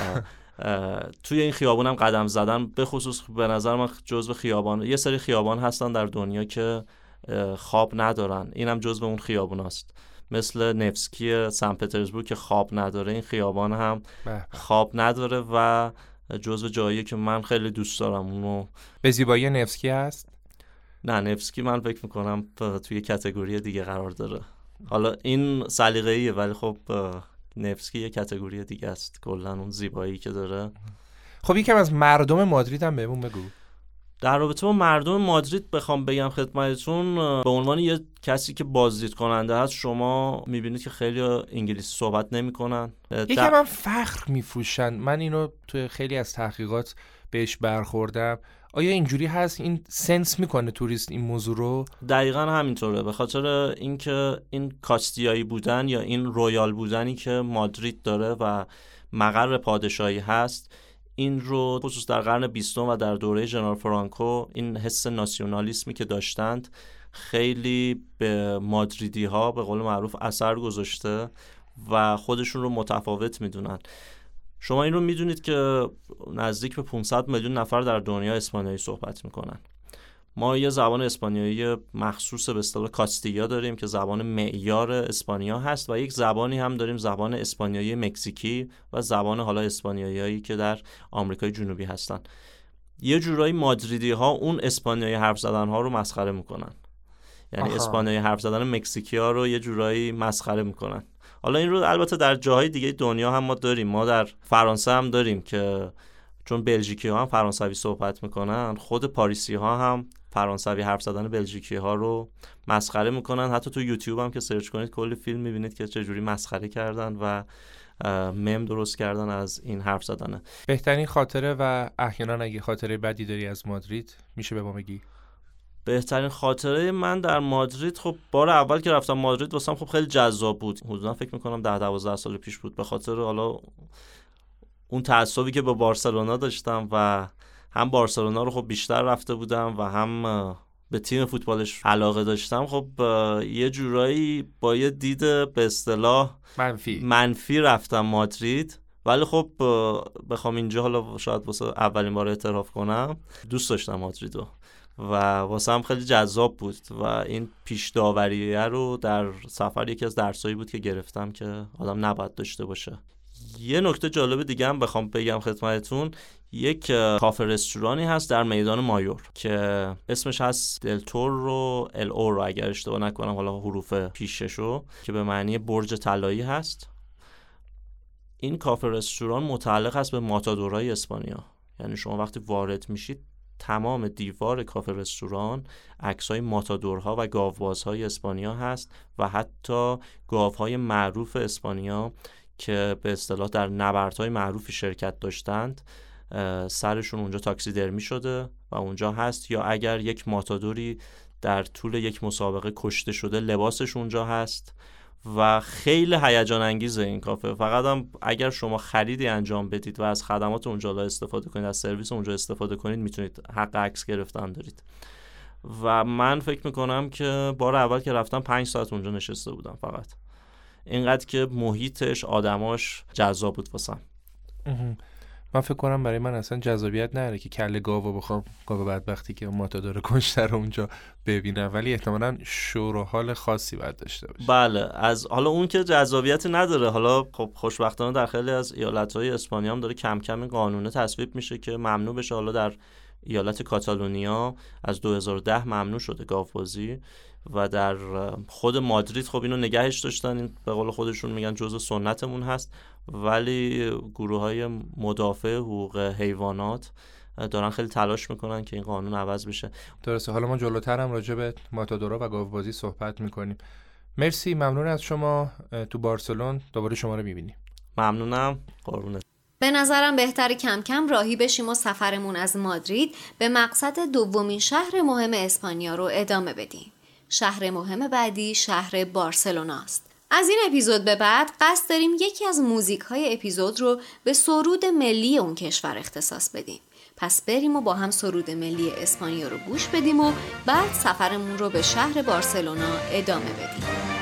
توی این خیابان هم قدم زدن به خصوص به نظر من جزو خیابان، یه سری خیابان هستن در دنیا که خواب ندارن، اینم جزو اون خیابان هست، مثل نفسکی سن پترزبورگ که خواب نداره، این خیابان هم خواب نداره و جزو جایی که من خیلی دوست دارم. اونو به زیبایی نفسکی هست؟ نه نفسکی من فکر میکنم توی کاتگوری دیگه قرار داره، حالا این سلیقه‌ایه ولی خب نفسکی یه کاتگوری دیگه است، کلا اون زیبایی که داره. خب یکم از مردم مادرید هم بهمون بگو. در رابطه با مردم مادرید بخوام بگم خدمتتون، به عنوان یه کسی که بازدید کننده هست شما میبینید که خیلی انگلیسی صحبت نمیکنن، یکم هم فخر میفروشن. من اینو توی خیلی از تحقیقات بهش برخوردم. آیا اینجوری هست؟ این سنس میکنه توریست این موضوع رو؟ دقیقاً همینطوره، به خاطر اینکه این کاستیایی بودن یا این رویال بودنی که مادرید داره و مقر پادشاهی هست، این رو خصوص در قرن بیستم و در دوره ژنرال فرانکو این حس ناسیونالیسمی که داشتند خیلی به مادریدی ها به قول معروف اثر گذاشته و خودشون رو متفاوت میدونن. شما این رو میدونید که نزدیک به پانصد میلیون نفر در دنیا اسپانیایی صحبت میکنن. ما یه زبان اسپانیایی مخصوص به اصطلاح کاستیلیا داریم که زبان معیار اسپانیا هست و یک زبانی هم داریم زبان اسپانیایی مکزیکی و زبان حالا اسپانیایی که در آمریکای جنوبی هستن. یه جورایی مادریدی ها اون اسپانیایی حرف زدن ها رو مسخره میکنن، یعنی اسپانیایی حرف زدن مکزیکی ها رو یه جورایی مسخره میکنن. حالا این رو البته در جاهای دیگه دنیا هم ما داریم، ما در فرانسه هم داریم که چون بلژیکی ها هم فرانسوی صحبت میکنن، خود پاریسی ها هم فرانسوی حرف زدن بلژیکی ها رو مسخره میکنن. حتی تو یوتیوب هم که سرچ کنید کلی فیلم میبینید که چجوری مسخره کردن و مم درست کردن از این حرف زدنه. بهترین خاطره و احیانا اگه خاطره بدی داری از مادرید میشه به ما بگی؟ بهترین خاطره من در مادرید، خب بار اول که رفتم مادرید واسم خب خیلی جذاب بود. حدودا فکر میکنم ده دوازده سال پیش بود، به خاطر حالا اون تعصبی که با بارسلونا داشتم و هم بارسلونا رو خب بیشتر رفته بودم و هم به تیم فوتبالش علاقه داشتم. خب یه جورایی با یه دید به اصطلاح منفی منفی رفتم مادرید، ولی خب بخوام اینجا حالا شاید واسه اولین بار اعتراف کنم دوست داشتم مادریدو و واسه هم خیلی جذاب بود و این پیش داوریه رو در سفر یکی از درسایی بود که گرفتم که آدم نباید داشته باشه. یه نکته جالب دیگه هم بخوام بگم خدمتتون، یک کافه رستورانی هست در میدان مایور که اسمش هست دل تورو ال اورو اگر اشتباه نکنم، حالا حروف پیششو که به معنی برج طلایی هست. این کافه رستوران متعلق است به ماتادورای اسپانیا، یعنی شما وقتی وارد میشید تمام دیوار کافه رستوران عکسای ماتادورها و گاوبازهای اسپانیا هست و حتی گاوهای معروف اسپانیا که به اصطلاح در نبردهای معروفی شرکت داشتند سرشون اونجا تاکسیدرمی شده و اونجا هست، یا اگر یک ماتادوری در طول یک مسابقه کشته شده لباسش اونجا هست و خیلی هیجان انگیزه این کافه. فقط هم اگر شما خریدی انجام بدید و از خدمات اونجا استفاده کنید، از سرویس اونجا استفاده کنید، میتونید حق عکس گرفتن دارید. و من فکر میکنم که بار اول که رفتم پنج ساعت اونجا نشسته بودم فقط، اینقدر که محیطش آدماش جذاب بود واسم. من فکر کنم برای من اصلا جذابیت نداره که کله گاوو بخوام گاو بدبختی که ماتادور کشته رو اونجا ببینم، ولی احتمالاً شور و حال خاصی باید داشته باشه. بله، از حالا اون که جذابیتی نداره، حالا خب خوشبختانه در خیلی از ایالت‌های اسپانیا هم داره کم کم این قانون تصویب میشه که ممنوع بشه. حالا در ایالت کاتالونیا از دو هزار و ده ممنوع شده گاوبازی و در خود مادرید خب اینو نگهش داشتن، این به قول خودشون میگن جزء سنتمون هست، ولی گروه‌های مدافع حقوق حیوانات دارن خیلی تلاش میکنن که این قانون عوض بشه. درسته، حالا ما جلوتر هم راجع به ماتادورا و گاوبازی صحبت میکنیم. مرسی، ممنون از شما. تو بارسلون دوباره شما رو میبینیم. ممنونم، قربونت. به نظرم بهتره کم کم راهی بشیم و سفرمون از مادرید به مقصد دومین شهر مهم اسپانیا رو ادامه بدیم. شهر مهم بعدی شهر بارسلونا است. از این اپیزود به بعد قصد داریم یکی از موزیک های اپیزود رو به سرود ملی اون کشور اختصاص بدیم. پس بریم و با هم سرود ملی اسپانیا رو گوش بدیم و بعد سفرمون رو به شهر بارسلونا ادامه بدیم.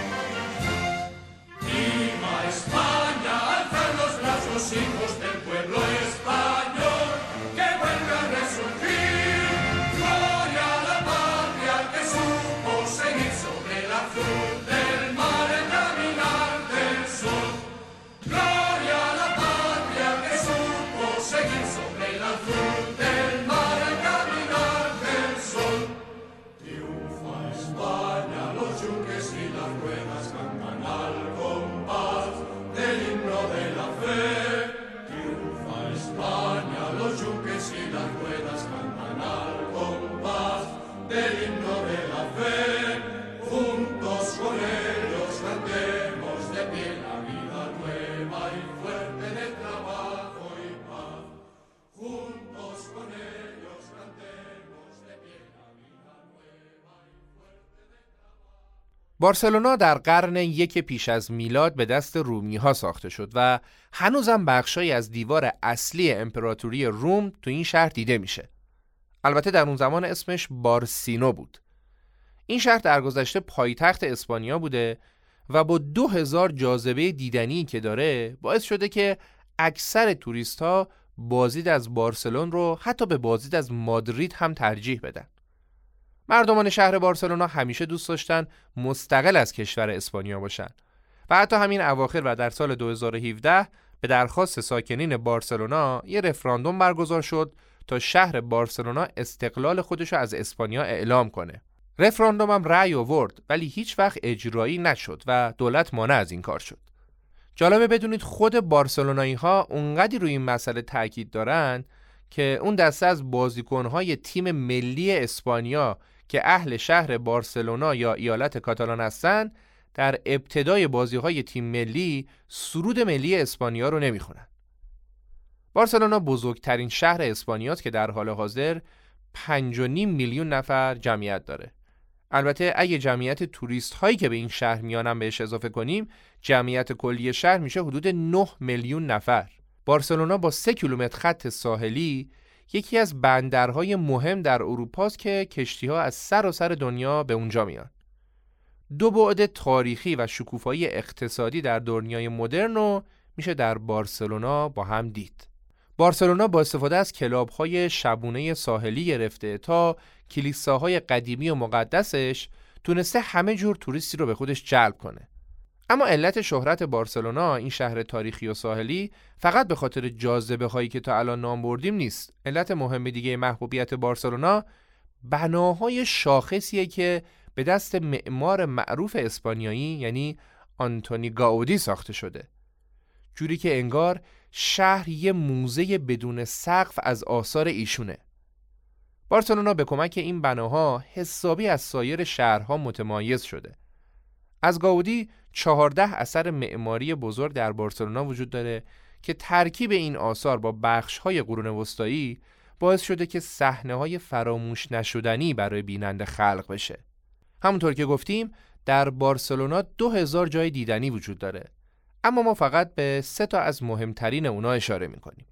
بارسلونا در قرن یک پیش از میلاد به دست رومی ها ساخته شد و هنوزم بخشایی از دیوار اصلی امپراتوری روم تو این شهر دیده میشه. البته در اون زمان اسمش بارسینو بود. این شهر در گذشته پایتخت اسپانیا بوده و با دو هزار جاذبه دیدنی که داره باعث شده که اکثر توریست ها بازدید از بارسلون رو حتی به بازدید از مادرید هم ترجیح بدن. مردمان شهر بارسلونا همیشه دوست داشتن مستقل از کشور اسپانیا باشن و حتی همین اواخر و در سال دو هزار و هفده به درخواست ساکنین بارسلونا یه رفراندوم برگزار شد تا شهر بارسلونا استقلال خودش رو از اسپانیا اعلام کنه. رفراندوم هم رأی آورد ولی هیچ وقت اجرایی نشد و دولت مانع از این کار شد. جالبه بدونید خود بارسلونایی ها اونقدر روی این مسئله تاکید دارن که اون دسته از بازیکن‌های تیم ملی اسپانیا که اهل شهر بارسلونا یا ایالت کاتالان هستن در ابتدای بازی‌های تیم ملی سرود ملی اسپانیا رو نمیخونن. بارسلونا بزرگترین شهر اسپانیاست که در حال حاضر پنج و نیم میلیون نفر جمعیت داره. البته اگه جمعیت توریست هایی که به این شهر میانن بهش اضافه کنیم، جمعیت کلی شهر میشه حدود نه میلیون نفر. بارسلونا با سه کیلومتر خط ساحلی یکی از بندرهای مهم در اروپا است که کشتی‌ها از سراسر دنیا به اونجا میان. دو بعد تاریخی و شکوفایی اقتصادی در دنیای مدرن رو میشه در بارسلونا با هم دید. بارسلونا با استفاده از کلاب‌های شبونه ساحلی گرفته تا کلیساهای قدیمی و مقدسش تونسته همه جور توریستی رو به خودش جلب کنه. اما علت شهرت بارسلونا، این شهر تاریخی و ساحلی، فقط به خاطر جاذبه هایی که تا الان نام بردیم نیست. علت مهم دیگه محبوبیت بارسلونا بناهای شاخصیه که به دست معمار معروف اسپانیایی یعنی آنتونی گاودی ساخته شده. جوری که انگار شهر یه موزه بدون سقف از آثار ایشونه. بارسلونا به کمک این بناها حسابی از سایر شهرها متمایز شده. از گاودی چهارده اثر معماری بزرگ در بارسلونا وجود داره که ترکیب این آثار با بخش‌های قرون وسطایی باعث شده که صحنه‌های فراموش نشدنی برای بیننده خلق بشه. همونطور که گفتیم در بارسلونا دو هزار جای دیدنی وجود داره، اما ما فقط به سه تا از مهمترین اونا اشاره می‌کنیم.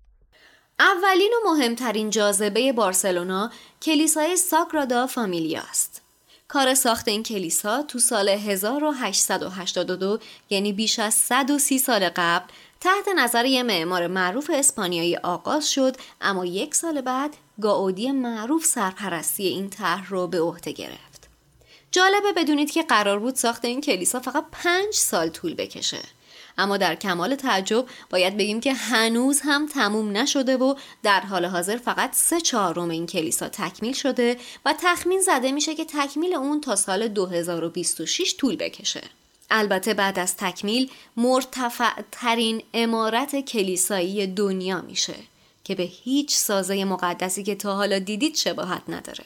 اولین و مهمترین جاذبه بارسلونا کلیسای ساگرادا فامیلیا است. کار ساخت این کلیسا تو سال هزار و هشتصد و هشتاد و دو یعنی بیش از صد و سی سال قبل تحت نظر یه معمار معروف اسپانیایی آغاز شد، اما یک سال بعد گاودی معروف سرپرستی این طرح رو به عهده گرفت. جالبه بدونید که قرار بود ساخت این کلیسا فقط پنج سال طول بکشه، اما در کمال تعجب باید بگیم که هنوز هم تموم نشده و در حال حاضر فقط سه چهارم این کلیسا تکمیل شده و تخمین زده میشه که تکمیل اون تا سال دو هزار و بیست و شش طول بکشه. البته بعد از تکمیل مرتفع ترین عمارت کلیسایی دنیا میشه که به هیچ سازه مقدسی که تا حالا دیدید شباهت نداره.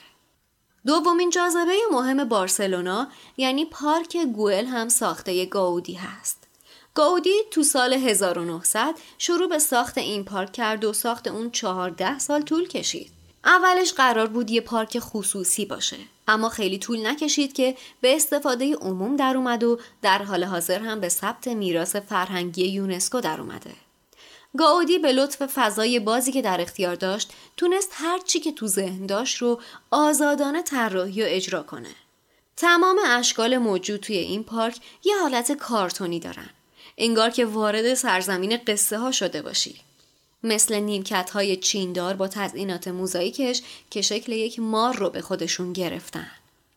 دومین جاذبه مهم بارسلونا یعنی پارک گوئل هم ساخته گاودی هست. گاودی تو سال هزار و نهصد شروع به ساخت این پارک کرد و ساخت اون چهارده سال طول کشید. اولش قرار بود یه پارک خصوصی باشه، اما خیلی طول نکشید که به استفاده عموم در اومد و در حال حاضر هم به ثبت میراث فرهنگی یونسکو در اومده. گاودی به لطف فضای بازی که در اختیار داشت تونست هر چی که تو ذهن داشت رو آزادانه طراحی و اجرا کنه. تمام اشکال موجود توی این پارک یه حالت کارتونی دارن، انگار که وارد سرزمین قصه ها شده باشی. مثل نیمکت های چیندار با تزئینات موزاییکش که شکل یک مار رو به خودشون گرفتن.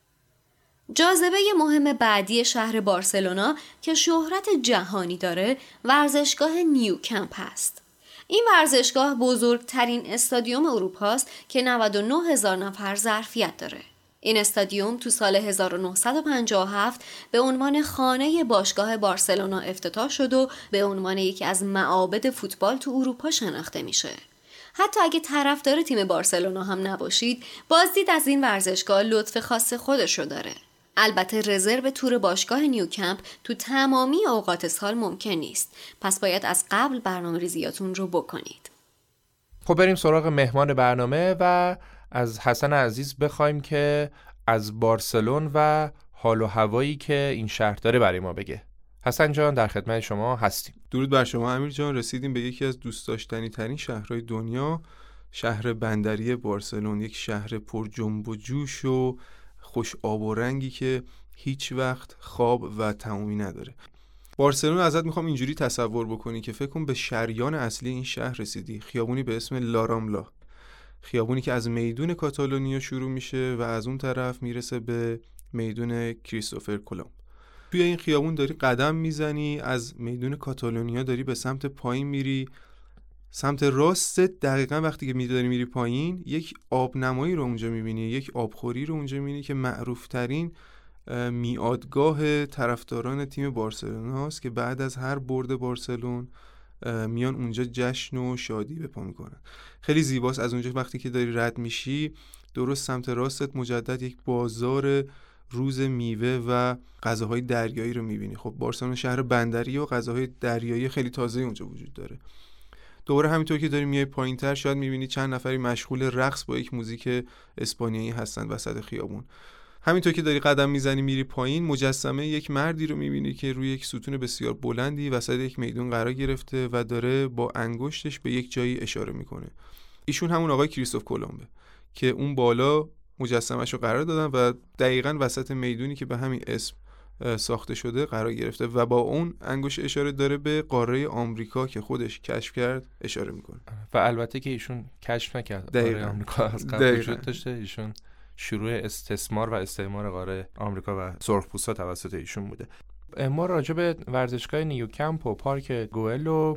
جاذبه مهم بعدی شهر بارسلونا که شهرت جهانی داره ورزشگاه نیو کمپ هست. این ورزشگاه بزرگترین استادیوم اروپا است که نود و نه هزار نفر ظرفیت داره. این استادیوم تو سال هزار و نهصد و پنجاه و هفت به عنوان خانه باشگاه بارسلونا افتتاح شد و به عنوان یکی از معابد فوتبال تو اروپا شناخته میشه. حتی اگه طرفدار تیم بارسلونا هم نباشید، بازدید از این ورزشگاه لطف خاص خودش رو داره. البته رزرو تور باشگاه نیو کمپ تو تمامی اوقات سال ممکن نیست، پس باید از قبل برنامه ریزیاتون رو بکنید. خب بریم سراغ مهمان برنامه و از حسن عزیز بخوایم که از بارسلون و حال و هوایی که این شهر داره برای ما بگه. حسن جان در خدمت شما هستیم. درود بر شما امیر جان. رسیدیم به یکی از دوست داشتنی ترین شهرهای دنیا، شهر بندری بارسلون، یک شهر پر جنب و جوش و خوش آب و رنگی که هیچ وقت خواب و تمومی نداره. بارسلون ازت میخوام اینجوری تصور بکنی که فکر کن به شریان اصلی این شهر رسیدی، خیابونی به اسم لاراملا. خیابونی که از میدون کاتالونیا شروع میشه و از اون طرف میرسه به میدون کریستوفر کلمب. توی این خیابون داری قدم میزنی، از میدون کاتالونیا داری به سمت پایین میری. سمت راست دقیقاً وقتی که میداری میری پایین، یک آبنمایی رو اونجا میبینی، یک آبخوری رو اونجا میبینی که معروف ترین میادگاه طرفداران تیم بارسلونا است که بعد از هر برد بارسلون میان اونجا جشن و شادی به پا میکنن. خیلی زیباست. از اونجا وقتی که داری رد میشی، درست سمت راستت مجدد یک بازار روز میوه و غذاهای دریایی رو میبینی. خب بارسلونا شهر بندری و غذاهای دریایی خیلی تازه اونجا وجود داره. دوباره همینطور که داری میای پایینتر شاید میبینی چند نفری مشغول رقص با یک موزیک اسپانیایی هستن وسط خیابون. همینطور که داری قدم میزنی میری پایین، مجسمه یک مردی رو میبینی که روی یک ستون بسیار بلندی وسط یک میدون قرار گرفته و داره با انگشتش به یک جایی اشاره میکنه. ایشون همون آقای کریستوف کلمبه که اون بالا مجسمه‌شو قرار دادن و دقیقاً وسط میدونی که به همین اسم ساخته شده قرار گرفته و با اون انگشت اشاره داره به قاره آمریکا که خودش کشف کرد اشاره میکنه. و البته که ایشون کشف نکرد قاره آمریکا، از قبل وجود داشته. ایشون شروع استثمار و استعمار قاره آمریکا و سرخپوستا توسط ایشون بوده. ما راجع به ورزشگاه نیوکمپ و پارک گوئل و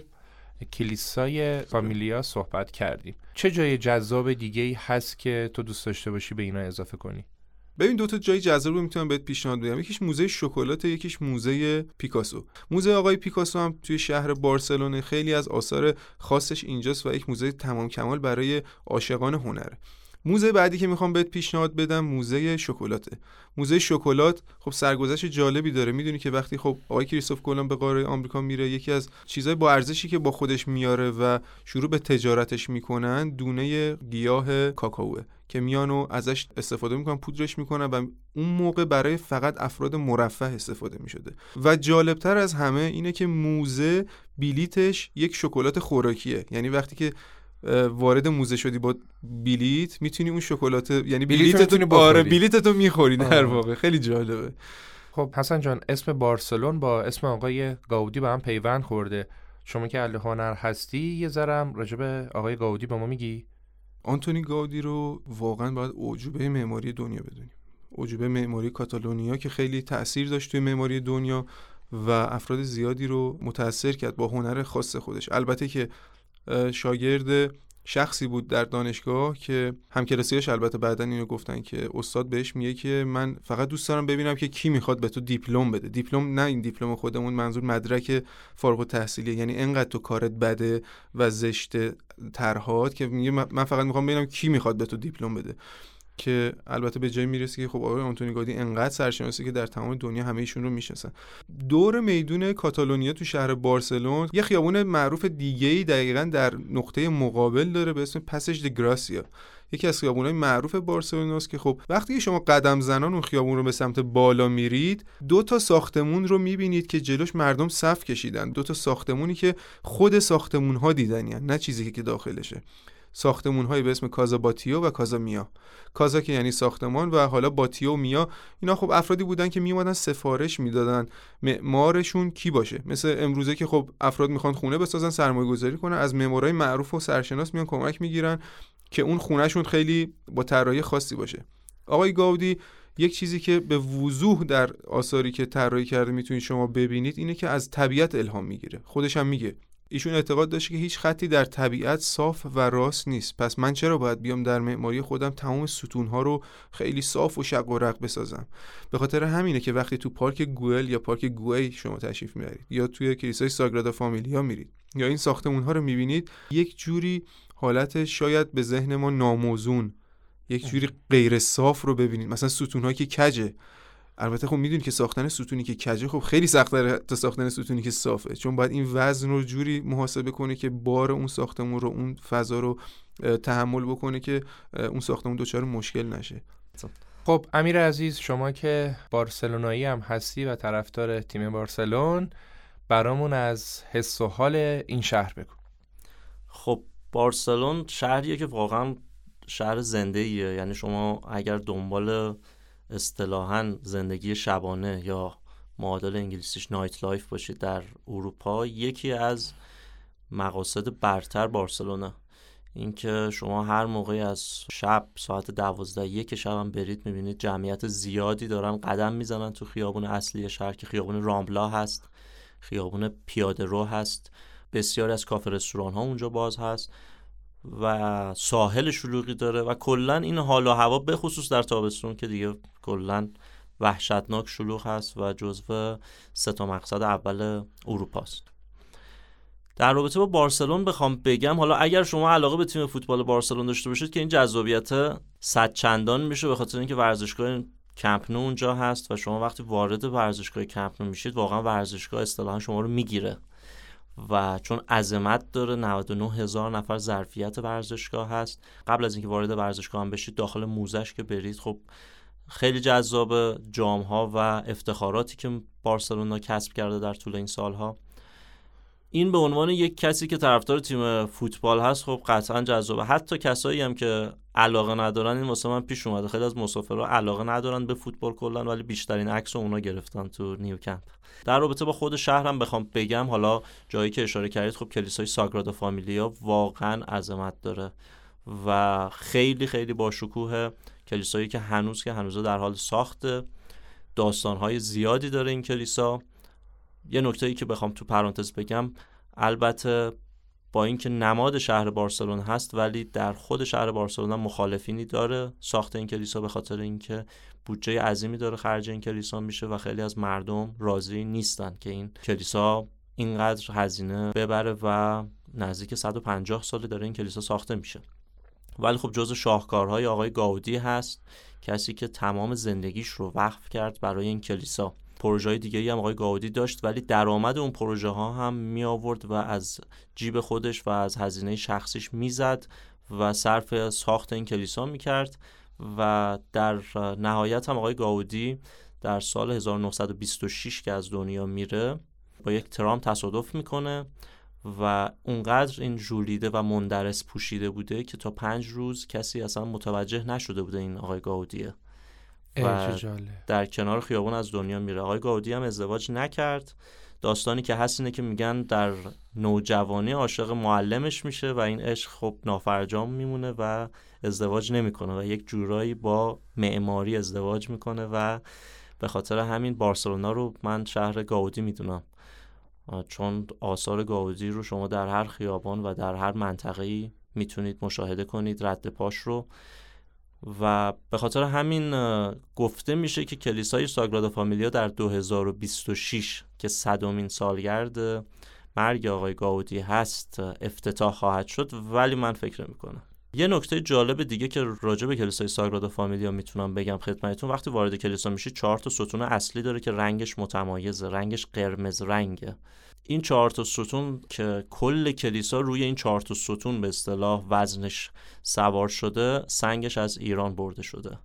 کلیسای فامیلیا صحبت کردیم. چه جای جذاب دیگه‌ای هست که تو دوست داشته باشی به اینا اضافه کنی؟ ببین دو تا جای جذاب رو میتونم بهت پیشنهاد بدم. یکیش موزه شکلات، یکیش موزه پیکاسو. موزه آقای پیکاسو هم توی شهر بارسلونه، خیلی از آثار خاصش اینجاست و یک موزه تمام کمال برای عاشقان هنره. موزه بعدی که میخوام بهت پیشنهاد بدم موزه شکلاته. موزه شکلات خب سرگذشت جالبی داره. میدونی که وقتی خب آقای کریستوف کلمب به قاره آمریکا میره، یکی از چیزای با ارزشی که با خودش میاره و شروع به تجارتش میکنن دونه گیاه کاکائوه که میان و ازش استفاده میکنن، پودرش میکنن و اون موقع برای فقط افراد مرفه استفاده میشده. و جالبتر از همه اینه که موزه بلیتش یک شکلات خوراکیه. یعنی وقتی که وارد موزه شدی با بلیت میتونی اون شکلات، یعنی بلیتتو باره بلیتتو میخوری در واقع. خیلی جالبه. خب حسن جان، اسم بارسلون با اسم آقای گاودی با هم پیوند خورده. شما که اهل هنر هستی یه ذرم راجع به آقای گاودی به ما میگی؟ آنتونی گاودی رو واقعا باید اعجوبه معماری دنیا بدونیم. اعجوبه معماری کاتالونیا که خیلی تأثیر داشت توی معماری دنیا و افراد زیادی رو متأثر کرد با هنر خاص خودش. البته که شاگرد شخصی بود در دانشگاه که همکلاسیاش البته بعدن اینو گفتن که استاد بهش میگه که من فقط دوست دارم ببینم که کی میخواد به تو دیپلم بده. دیپلم نه این دیپلم خودمون، منظور مدرک فارغ التحصیلی. یعنی انقدر تو کارت بده و زشت طرحات که میگه من فقط میخوام ببینم کی میخواد به تو دیپلم بده. که البته به جای میرسه که خب آقای آنتونی گاودی انقدر سرشناسی که در تمام دنیا همه ایشون رو میشناسن. دور میدون کاتالونیا تو شهر بارسلون یه خیابون معروف دیگه‌ای دقیقاً در نقطه مقابل داره به اسم پاساژ د گراسیا. یکی از خیابون‌های معروف بارسلوناست که خب وقتی شما قدم زنان اون خیابون رو به سمت بالا میرید، دو تا ساختمون رو میبینید که جلوش مردم صف کشیدن. دو تا ساختمونی که خود ساختمون‌ها دیدنین، نه چیزی که داخلشه. ساختمون‌هایی به اسم کازا باتیو و کازا میا. کازا که یعنی ساختمان و حالا باتیو و میا، اینا خب افرادی بودن که میومدن سفارش میدادن معمارشون کی باشه. مثل امروزه که خب افراد میخوان خونه بسازن، سرمایه گذاری کنن، از معمارای معروف و سرشناس میان کمک میگیرن که اون خونهشون خیلی با طراحی خاصی باشه. آقای گاودی یک چیزی که به وضوح در آثاری که طراحی کرده میتونید شما ببینید اینه که از طبیعت الهام میگیره. خودش هم میگه ایشون اعتقاد داشته که هیچ خطی در طبیعت صاف و راست نیست، پس من چرا باید بیام در معماری خودم تمام ستونها رو خیلی صاف و شق و رق بسازم. به خاطر همینه که وقتی تو پارک گوئل یا پارک گوئی شما تشریف میبرید یا توی کلیسای ساگرادا فامیلیا میرید یا این ساختمونها رو میبینید، یک جوری حالت شاید به ذهن ما ناموزون، یک جوری غیر صاف رو ببینید. مثلا ستون‌ها که کجه. البته خب میدونی که ساختن ستونی که کجه خب خیلی سخت‌تره تا ساختن ستونی که صافه، چون باید این وزن رو جوری محاسبه کنه که بار اون ساختمون رو، اون فضا رو تحمل بکنه که اون ساختمون دچار مشکل نشه. خب امیر عزیز، شما که بارسلونایی هم هستی و طرفدار تیم بارسلون، برامون از حس و حال این شهر بگو. خب بارسلون شهریه که واقعا شهر زنده‌ایه. یعنی شما اگر دنبال اصطلاحاً زندگی شبانه یا معادل انگلیسیش نایت لایف باشید در اروپا، یکی از مقاصد برتر بارسلونه. اینکه شما هر موقعی از شب ساعت دوازده یک شب هم برید میبینید جمعیت زیادی دارن قدم میزنن تو خیابون اصلی شهر که خیابون رامبلا هست، خیابون پیاده رو هست، بسیاری از کافه رستوران ها اونجا باز هست و ساحل شلوغی داره و کلا این حال و هوا به خصوص در تابستون که دیگه کلا وحشتناک شلوغ هست و جزو سه تا مقصد اول اروپا است. در رابطه با بارسلون بخوام بگم، حالا اگر شما علاقه به تیم فوتبال بارسلون داشته باشید که این جذابیت صد چندان میشه به خاطر اینکه ورزشگاه کمپ نو اونجا هست و شما وقتی وارد ورزشگاه کمپ نو میشید واقعا ورزشگاه اصطلاحاً شما رو میگیره و چون عظمت داره، نود و نه هزار نفر ظرفیت ورزشگاه هست. قبل از اینکه وارد ورزشگاه هم بشید داخل موزهش که برید خب خیلی جذاب، جام‌ها و افتخاراتی که بارسلونا کسب کرده در طول این سالها. این به عنوان یک کسی که طرفدار تیم فوتبال هست خب قطعا جذابه. حتی کسایی هم که علاقه ندارن، این واسه من پیش اومده، خیلی از مسافرها علاقه ندارن به فوتبال کلا ولی بیشترین عکس اونا گرفتن تو نیوکمپ. در رابطه با خود شهرم بخوام بگم، حالا جایی که اشاره کردید خب کلیسای ساگرادا فامیلیا واقعا عظمت داره و خیلی خیلی با شکوه، کلیسایی که هنوز که هنوز در حال ساخته، داستان‌های زیادی داره این کلیسا. یه نکته‌ای که بخوام تو پرانتز بگم، البته با اینکه نماد شهر بارسلون هست ولی در خود شهر بارسلون مخالفینی داره ساخت این کلیسا به خاطر اینکه بودجه عظیمی داره خرج این کلیسا میشه و خیلی از مردم راضی نیستن که این کلیسا اینقدر هزینه ببره و نزدیک صد و پنجاه سال داره این کلیسا ساخته میشه. ولی خب جزو شاهکارهای آقای گاودی هست، کسی که تمام زندگیش رو وقف کرد برای این کلیسا. پروژه‌های دیگه‌ای هم آقای گاودی داشت ولی درآمد اون پروژه ها هم می آورد و از جیب خودش و از هزینه شخصیش میزد و صرف ساخت این کلیسا میکرد و در نهایت هم آقای گاودی در سال هزار و نهصد و بیست و شش که از دنیا میره با یک ترام تصادف میکنه و اونقدر این ژولیده و مندرس پوشیده بوده که تا پنج روز کسی اصلا متوجه نشده بوده این آقای گاودیه و در کنار خیابون از دنیا میره. آقای گاودی هم ازدواج نکرد. داستانی که هست اینه که میگن در نوجوانی عاشق معلمش میشه و این عشق خب نافرجام میمونه و ازدواج نمیکنه و یک جورایی با معماری ازدواج میکنه و به خاطر همین بارسلونا رو من شهر گاودی میدونم، چون آثار گاودی رو شما در هر خیابان و در هر منطقه‌ای میتونید مشاهده کنید، رد پاش رو. و به خاطر همین گفته میشه که کلیسای ساگرادا فامیلیا در دو هزار و بیست و شش که صدمین سالگرد مرگ آقای گاودی هست افتتاح خواهد شد. ولی من فکر میکنم یه نکته جالب دیگه که راجع به کلیسای ساگرادا فامیلیا میتونم بگم خدمتتون، وقتی وارد کلیسا میشید چهار تا ستون اصلی داره که رنگش متمایزه، رنگش قرمز رنگه. این چهار تا ستون که کل کلیسا روی این چهار تا ستون به اصطلاح وزنش سوار شده، سنگش از ایران برده شده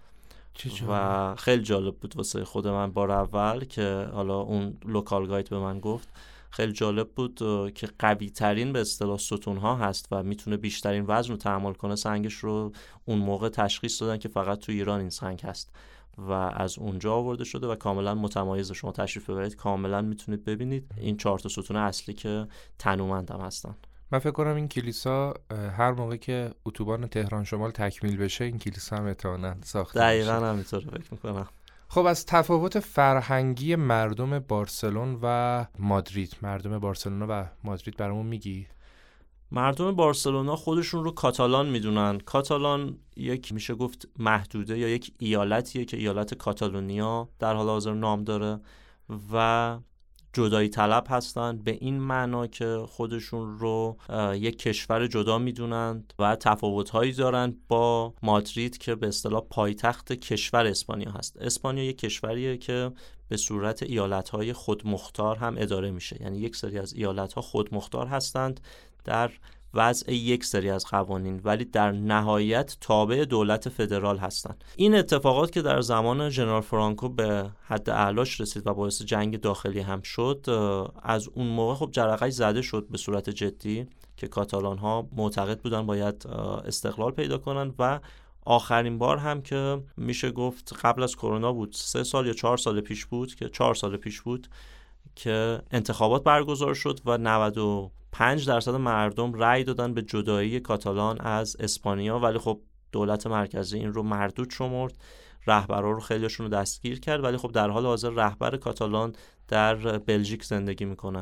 و خیلی جالب بود واسه خود من بار اول که حالا اون لوکال گاید به من گفت. خیلی جالب بود که قوی ترین به اصطلاح ستون ها هست و میتونه بیشترین وزن رو تحمل کنه، سنگش رو اون موقع تشخیص دادن که فقط تو ایران این سنگ هست و از اونجا آورده شده و کاملا متمایزه. شما تشریف ببرید کاملا میتونید ببینید این چهار تا ستون اصلی که تنومند هم هستن. من فکر کنم این کلیسا هر موقع که اتوبان تهران شمال تکمیل بشه این کلیسا هم احتمالاً ساخته بشه. دقیقاً همینطوره فکر میکنم. خب از تفاوت فرهنگی مردم بارسلون و مادرید، مردم بارسلونا و مادرید برامون میگی؟ مردم بارسلونا خودشون رو کاتالان میدونن. کاتالان یک میشه گفت محدوده یا یک ایالتیه که ایالت کاتالونیا در حال حاضر نام داره و جدایی طلب هستن، به این معنا که خودشون رو یک کشور جدا میدونن و تفاوت‌هایی دارن با مادرید که به اصطلاح پایتخت کشور اسپانیا هست. اسپانیا یک کشوریه که به صورت ایالت‌های خودمختار هم اداره میشه، یعنی یک سری از ایالت‌ها خودمختار هستند در وضع یک سری از قوانین ولی در نهایت تابع دولت فدرال هستند. این اتفاقات که در زمان ژنرال فرانکو به حد اعلاش رسید و باعث جنگ داخلی هم شد، از اون موقع خب جرقه‌ای زده شد به صورت جدی که کاتالان ها معتقد بودن باید استقلال پیدا کنن و آخرین بار هم که میشه گفت قبل از کرونا بود، سه سال یا چهار سال پیش بود که چهار سال پیش بود که انتخابات برگزار شد و نود و پنج درصد مردم رأی دادن به جدایی کاتالان از اسپانیا، ولی خب دولت مرکزی این رو مردود شمرد، رهبرا رو خیلیشون رو دستگیر کرد، ولی خب در حال حاضر رهبر کاتالان در بلژیک زندگی میکنه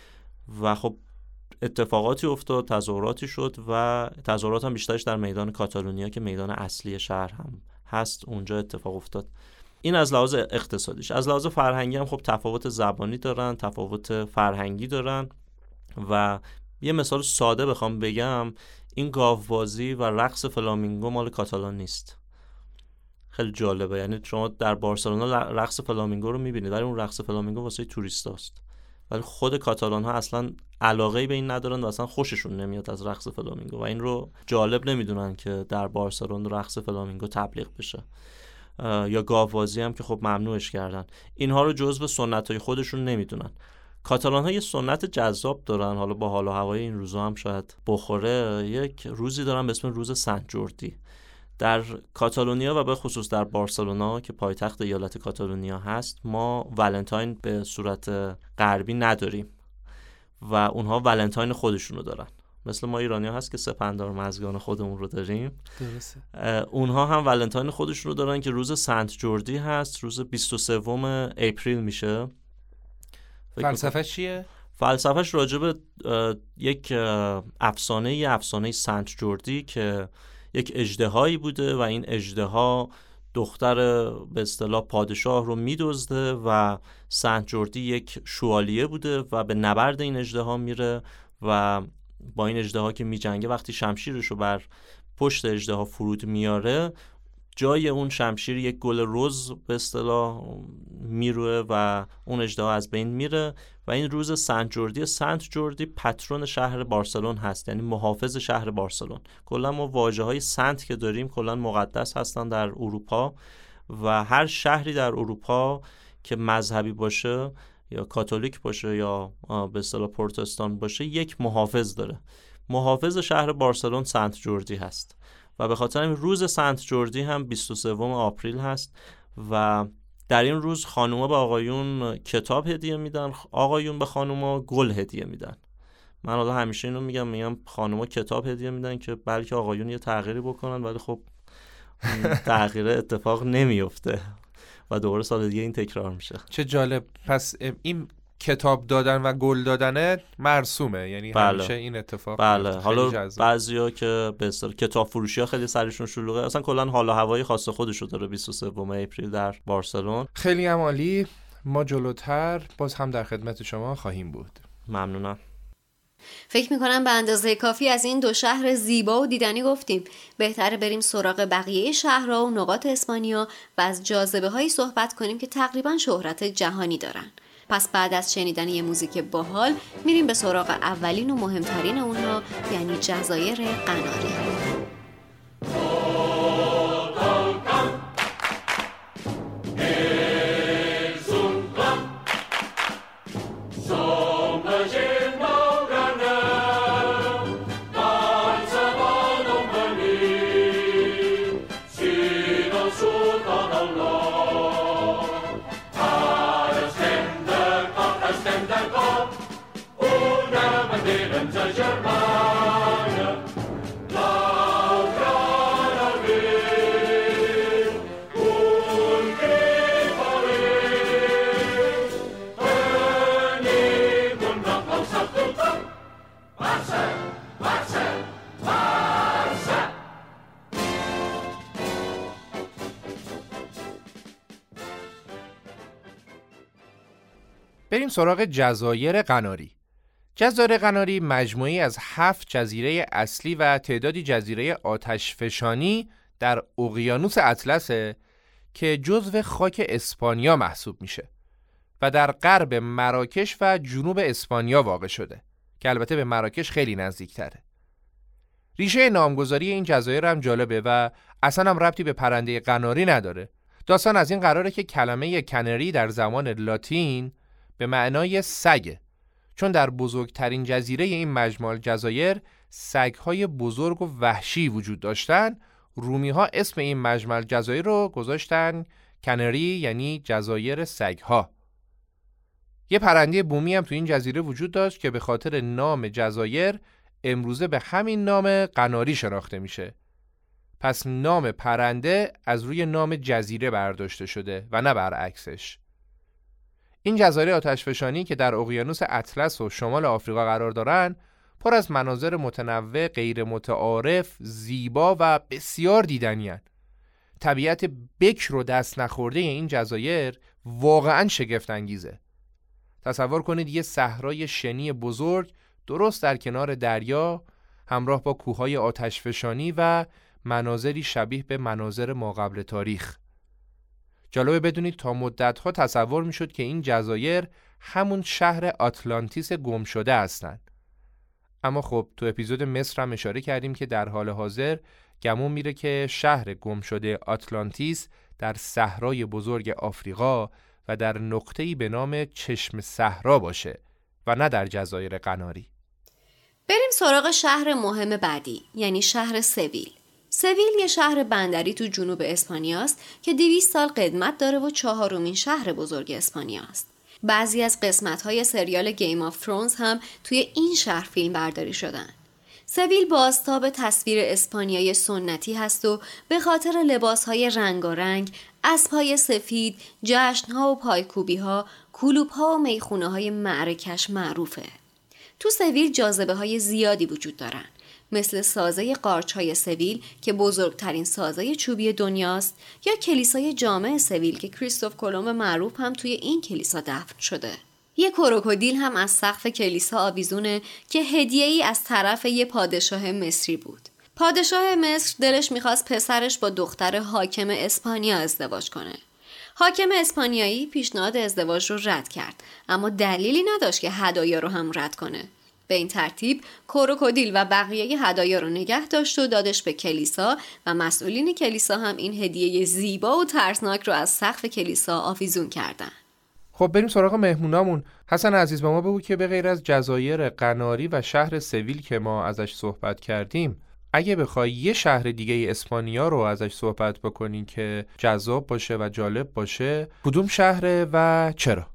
و خب اتفاقاتی افتاد، تظاهراتی شد و تظاهرات هم بیشترش در میدان کاتالونیا که میدان اصلی شهر هم هست اونجا اتفاق افتاد. این از لحاظ اقتصادیش. از لحاظ فرهنگی هم خب تفاوت زبانی دارن، تفاوت فرهنگی دارن و یه مثال ساده بخوام بگم، این گاوبازی و رقص فلامینگو مال کاتالان نیست. خیلی جالبه، یعنی شما در بارسلونا رقص فلامینگو رو میبینید ولی اون رقص فلامینگو واسه توریستاست، ولی خود کاتالان ها اصلا علاقه‌ای به این ندارن و اصلا خوششون نمیاد از رقص فلامینگو و این رو جالب نمیدونن که در بارسلونا رقص فلامینگو تبلیغ بشه. یا گاوبازی هم که خب ممنوعش کردن. اینها رو جزو سنت‌های خودشون نمیدونن. کاتالان ها یه سنت جذاب دارن، حالا با حال و هوای این روزا هم شاید بخوره. یک روزی دارن به اسم روز سنت جوردی. در کاتالونیا و به خصوص در بارسلونا که پایتخت ایالت کاتالونیا هست، ما ولنتاین به صورت غربی نداریم و اونها ولنتاین خودشونو دارن. مثل ما ایرانی ها هست که سپندار مزگان خودمون رو داریم، درسته. اونها هم ولنتاین خودشون رو دارن که روز سنت جوردی هست، روز بیست و سوم اپریل میشه. فلسفه چیه؟ فلسفهش راجب یک افسانه ی افسانه سنت جوردی که یک اژدهایی بوده و این اژدها دختر به اصطلاح پادشاه رو میدزده و سنت جوردی یک شوالیه بوده و به نبرد این اژدها میره و با این اژدها که میجنگه وقتی شمشیرش رو بر پشت اژدها فرود میاره، جای اون شمشیر یک گل رز به اصطلاح میروه و اون اژدها از بین میره و این روز سنت جوردی. سنت جوردی پاترون شهر بارسلون هست، یعنی محافظ شهر بارسلون. کلا ما واژه‌های سنت که داریم کلا مقدس هستن در اروپا و هر شهری در اروپا که مذهبی باشه یا کاتولیک باشه یا به اصطلاح پروتستان باشه یک محافظ داره. محافظ شهر بارسلون سنت جوردی هست و به خاطر این روز سنت جوردی هم بیست و سوم آپریل هست و در این روز خانوما به آقایون کتاب هدیه میدن، آقایون به خانوما گل هدیه میدن. من حالا همیشه اینو میگم، میگم خانوما کتاب هدیه میدن که بلکه آقایون یه تغییری بکنن، ولی خب تغییر اتفاق نمیفته و دوباره سال دیگه این تکرار میشه. چه جالب. پس این کتاب دادن و گل دادن مرسومه، یعنی بله. همیشه این اتفاق. بله. حالا بعضیا که به اصطلاح کتاب فروشی‌ها خیلی سرشون شلوغه، اصلا کلا حال و هوای خاص خودشو داره بیست و سوم اپریل در بارسلون. خیلی هم عالی. ما جلوتر باز هم در خدمت شما خواهیم بود. ممنونم. فکر میکنم به اندازه کافی از این دو شهر زیبا و دیدنی گفتیم. بهتره بریم سراغ بقیه شهرها و نقاط اسپانیا و از جاذبه هایی صحبت کنیم که تقریبا شهرت جهانی دارن. پس بعد از شنیدن یه موزیک باحال میریم به سراغ اولین و مهمترین اونها، یعنی جزایر قناری. بریم سراغ جزایر قناری. جزایر قناری مجموعی از هفت جزیره اصلی و تعدادی جزیره آتشفشانی در اقیانوس اطلسه که جزو خاک اسپانیا محسوب میشه و در غرب مراکش و جنوب اسپانیا واقع شده که البته به مراکش خیلی نزدیکتره. ریشه نامگذاری این جزایر هم جالبه و اصلا هم ربطی به پرنده قناری نداره. داستان از این قراره که کلمه کنری در زمان لاتین به معنای سگه، چون در بزرگترین جزیره این مجموعه جزایر سگ‌های بزرگ و وحشی وجود داشتن. رومی‌ها اسم این مجموعه جزایر رو گذاشتن کنری، یعنی جزایر سگ‌ها. یه پرنده بومی هم تو این جزیره وجود داشت که به خاطر نام جزایر امروزه به همین نام قناری شناخته میشه. پس نام پرنده از روی نام جزیره برداشته شده و نه برعکسش. این جزایر آتشفشانی که در اقیانوس اطلس و شمال آفریقا قرار دارن پر از مناظر متنوع، غیر متعارف، زیبا و بسیار دیدنی هستند. طبیعت بکر و دست نخورده این جزایر واقعاً شگفت انگیزه. تصور کنید یه صحرای شنی بزرگ درست در کنار دریا همراه با کوههای آتشفشانی و مناظری شبیه به مناظر ماقبل تاریخ. جالبه بدونید تا مدت‌ها تصور میشد که این جزایر همون شهر آتلانتیس گم شده هستند. اما خب تو اپیزود مصر هم اشاره کردیم که در حال حاضر گمون میره که شهر گم شده آتلانتیس در صحرای بزرگ آفریقا و در نقطه‌ای به نام چشم صحرا باشه و نه در جزایر قناری. بریم سراغ شهر مهم بعدی، یعنی شهر سویل. سویل یه شهر بندری تو جنوب اسپانیاست که دویست سال قدمت داره و چهارمین شهر بزرگ اسپانیاست. بعضی از قسمت‌های سریال گیم آف ترونز هم توی این شهر فیلم برداری شدن. سویل بازتاب تصویر اسپانیای سنتی هست و به خاطر لباس‌های رنگارنگ، اسب‌های سفید، جشن‌ها و پایکوبی‌ها، کلوب‌ها و میخونه‌های معرکش معروفه. تو سویل جاذبه‌های زیادی وجود دارن، مثل سازه قارچ‌های سویل که بزرگترین سازه چوبی دنیاست، یا کلیسای جامع سویل که کریستوف کلمب معروف هم توی این کلیسا دفن شده. یه کروکودیل هم از سقف کلیسا آویزونه که هدیه‌ای از طرف یه پادشاه مصری بود. پادشاه مصر دلش میخواست پسرش با دختر حاکم اسپانیا ازدواج کنه. حاکم اسپانیایی پیشنهاد ازدواج رو رد کرد، اما دلیلی نداشت که هدایا رو هم رد کنه. به این ترتیب کروکودیل و بقیه هدایا رو نگه داشت و دادش به کلیسا و مسئولین کلیسا هم این هدیه زیبا و ترسناک رو از سقف کلیسا آویزون کردن. خب بریم سراغ مهمونامون. حسن عزیز با ما بگو که به غیر از جزایر قناری و شهر سویل که ما ازش صحبت کردیم، اگه بخوای یه شهر دیگه اسپانیا رو ازش صحبت بکنی که جذاب باشه و جالب باشه، کدوم شهره و چرا؟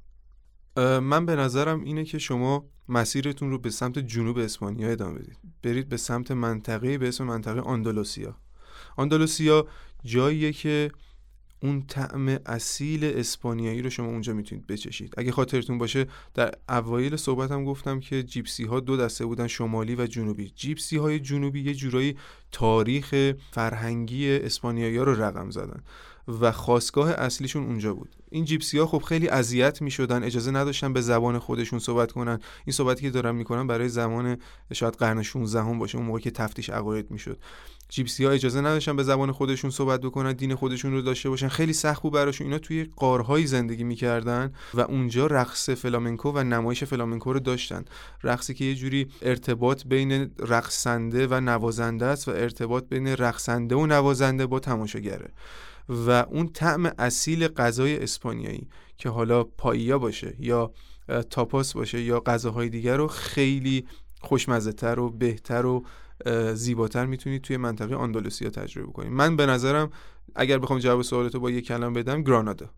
من به نظرم اینه که شما مسیرتون رو به سمت جنوب اسپانیا ادامه بدید. برید به سمت منطقه‌ای به اسم منطقه آندالوسیا. آندالوسیا جاییه که اون طعم اصیل اسپانیایی رو شما اونجا میتونید بچشید. اگه خاطرتون باشه در اوایل صحبتم گفتم که جیپسی ها دو دسته بودن، شمالی و جنوبی. جیپسی های جنوبی یه جورایی تاریخ فرهنگی اسپانیایی‌ها رو رقم زدن و خاستگاه اصلیشون اونجا بود. این جیپسی ها خب خیلی اذیت میشدن، اجازه نداشتن به زبان خودشون صحبت کنن. این صحبتی که دارم میکنم برای زمان شاید قرن شانزدهم هم باشه، اون موقع که تفتیش عقاید میشد. جیپسی ها اجازه نداشتن به زبان خودشون صحبت بکنن، دین خودشون رو داشته باشن. خیلی سخت بود براشون. اینا توی غارهای زندگی میکردن و اونجا رقص فلامنکو و نمایش فلامنکو رو داشتن. رقصی که یه جوری ارتباط بین رقصنده و نوازنده است و ارتباط بین رقصنده و نوازنده با تماشاگره. و اون طعم اصیل غذای اسپانیایی که حالا پائیا باشه یا تاپاس باشه یا غذاهای دیگر رو خیلی خوشمزه‌تر و بهتر و زیباتر میتونید توی منطقه آندالوسیا تجربه کنید. من به نظرم اگر بخوام جواب سوالتو با یک کلمه بدم، گرانادا.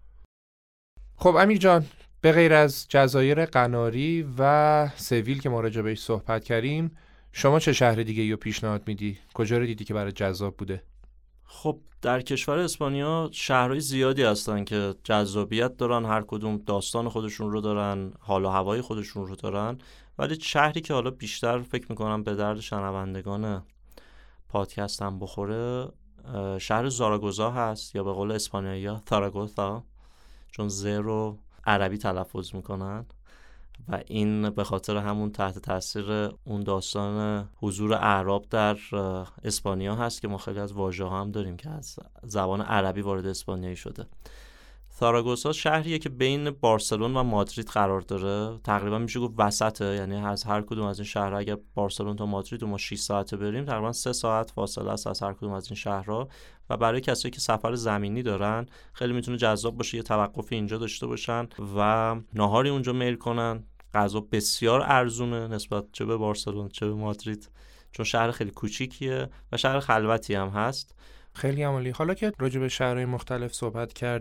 خب امیر جان، به غیر از جزایر قناری و سویل که ما راجع بهش صحبت کردیم، شما چه شهر دیگه رو پیشنهاد میدی؟ کجا رو دیدی که برای جذاب بوده؟ خب در کشور اسپانیا شهرهای زیادی هستن که جذابیت دارن، هر کدوم داستان خودشون رو دارن، حال و هوای خودشون رو دارن، ولی شهری که حالا بیشتر فکر میکنم به درد شنوندگان پادکست هم بخوره شهر زاراگوزا هست، یا به قول اسپانیایی‌ها زاراگوزا، چون ز رو عربی تلفظ میکنن و این به خاطر همون تحت تاثیر اون داستان حضور اعراب در اسپانیا هست که ما خیلی از واژه‌ها هم داریم که از زبان عربی وارد اسپانیایی شده. زاراگوزا شهریه که بین بارسلون و مادرید قرار داره، تقریبا میشه گفت وسطه، یعنی از هر کدوم از این شهرها اگر بارسلون تا مادرید و ما شش ساعته بریم تقریبا سه ساعت فاصله است از هر کدوم از این شهرها و برای کسایی که سفر زمینی دارن خیلی میتونه جذاب باشه یه توقفی اینجا داشته باشن و ناهاری اونجا میل کنن. غذا بسیار ارزونه نسبت چه به بارسلون چه به مادرید، چون شهر خیلی کوچیکیه و شهر خلوتی هم هست. خیلی عالی. حالا که راجع به شهرهای مختلف صحبت کردیم،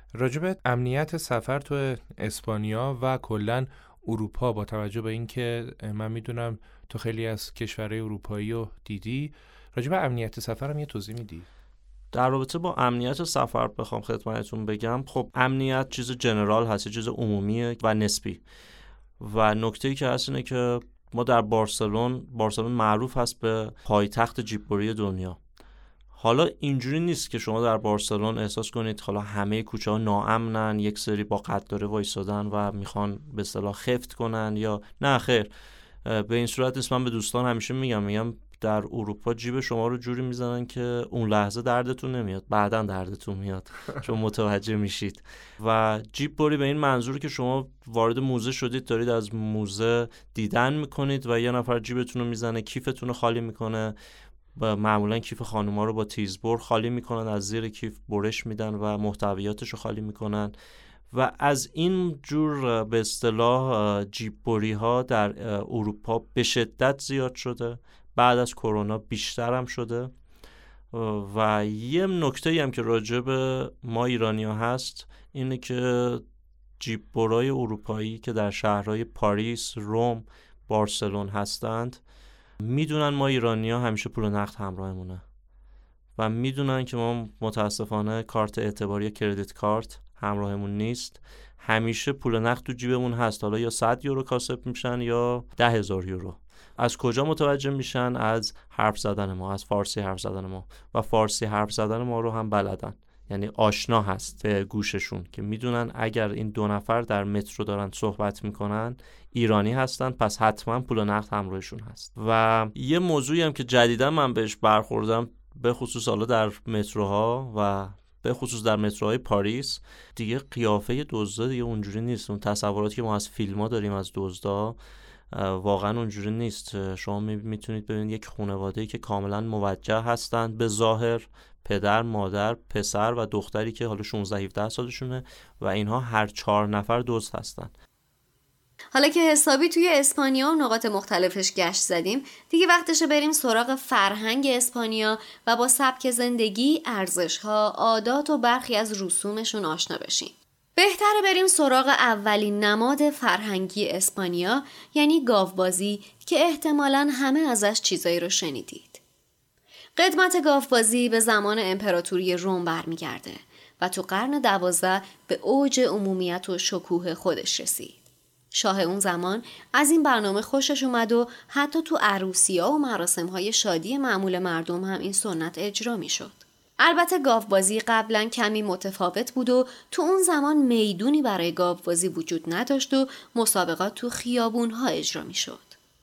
راجب امنیت سفر تو اسپانیا و کلاً اروپا با توجه به اینکه من میدونم تو خیلی از کشورهای اروپایی رو دیدی، راجب امنیت سفر هم یه توضیح میدی؟ در رابطه با امنیت سفر بخوام خدمتتون بگم، خب امنیت چیز جنرال هست، چیز عمومیه و نسبی. و نکته‌ای که هست اینه که ما در بارسلون بارسلون معروف هست به پایتخت جیببری دنیا. حالا اینجوری نیست که شما در بارسلون احساس کنید حالا همه کوچه‌ها ناامنن، یک سری با قدداره وایسادن و میخوان به اصطلاح خفت کنن، یا نه خیر، به این صورت نیست. من به دوستان همیشه میگم میگم در اروپا جیب شما رو جوری میزنن که اون لحظه دردتون نمیاد، بعداً دردتون میاد چون متوجه میشید. و جیب بری به این منظور که شما وارد موزه شدید، دارید از موزه دیدن میکنید و یه نفر جیبتون رو میزنه، کیفتون رو خالی میکنه. و معمولا کیف خانوما رو با تیزبر خالی میکنن، از زیر کیف برش میدن و محتویاتش رو خالی میکنن. و از این جور به اصطلاح جیببری ها در اروپا به شدت زیاد شده، بعد از کرونا بیشتر هم شده. و یه نکته‌ای هم که راجع به ما ایرانی‌ها هست اینه که جیببرای اروپایی که در شهرهای پاریس، روم، بارسلون هستند میدونن ما ایرانی‌ها همیشه پول نقد همراهمونه و میدونن که ما متاسفانه کارت اعتباری کردیت کارت همراهمون نیست. همیشه پول نقد تو جیبمون هست، حالا یا صد یورو کاسب میشن یا ده هزار یورو. از کجا متوجه میشن؟ از حرف زدن ما، از فارسی حرف زدن ما. و فارسی حرف زدن ما رو هم بلدن، یعنی آشنا هست به گوششون که میدونن اگر این دو نفر در مترو دارن صحبت میکنن ایرانی هستن، پس حتما پول نقد همراهشون هست. و یه موضوعی هم که جدیدا من بهش برخوردم، به خصوص حالا در متروها و به خصوص در متروهای پاریس، دیگه قیافه دزدا دیگه اونجوری نیست. اون تصوراتی که ما از فیلم‌ها داریم از دزدا واقعا اونجوری نیست. شما میتونید ببینید یک خانواده‌ای که کاملا موجه هستند به ظاهر، پدر، مادر، پسر و دختری که حالا شانزده هفده سالشونه و اینها هر چهار نفر دزد هستن. حالا که حسابی توی اسپانیا و نقاط مختلفش گشت زدیم، دیگه وقتشه بریم سراغ فرهنگ اسپانیا و با سبک زندگی، ارزش‌ها، عادات و برخی از رسومشون آشنا بشیم. بهتره بریم سراغ اولین نماد فرهنگی اسپانیا، یعنی گاوبازی، که احتمالاً همه ازش چیزایی رو شنیدید. قدمت گاوبازی به زمان امپراتوری روم برمیگرده و تو قرن دوازده به اوج عمومیت و شکوه خودش رسید. شاه اون زمان از این برنامه خوشش اومد و حتی تو عروسی‌ها و مراسم‌های شادی معمول مردم هم این سنت اجرا می‌شد. البته گاوبازی قبلا کمی متفاوت بود و تو اون زمان میدونی برای گاوبازی وجود نداشت و مسابقات تو خیابون‌ها اجرا می‌شد.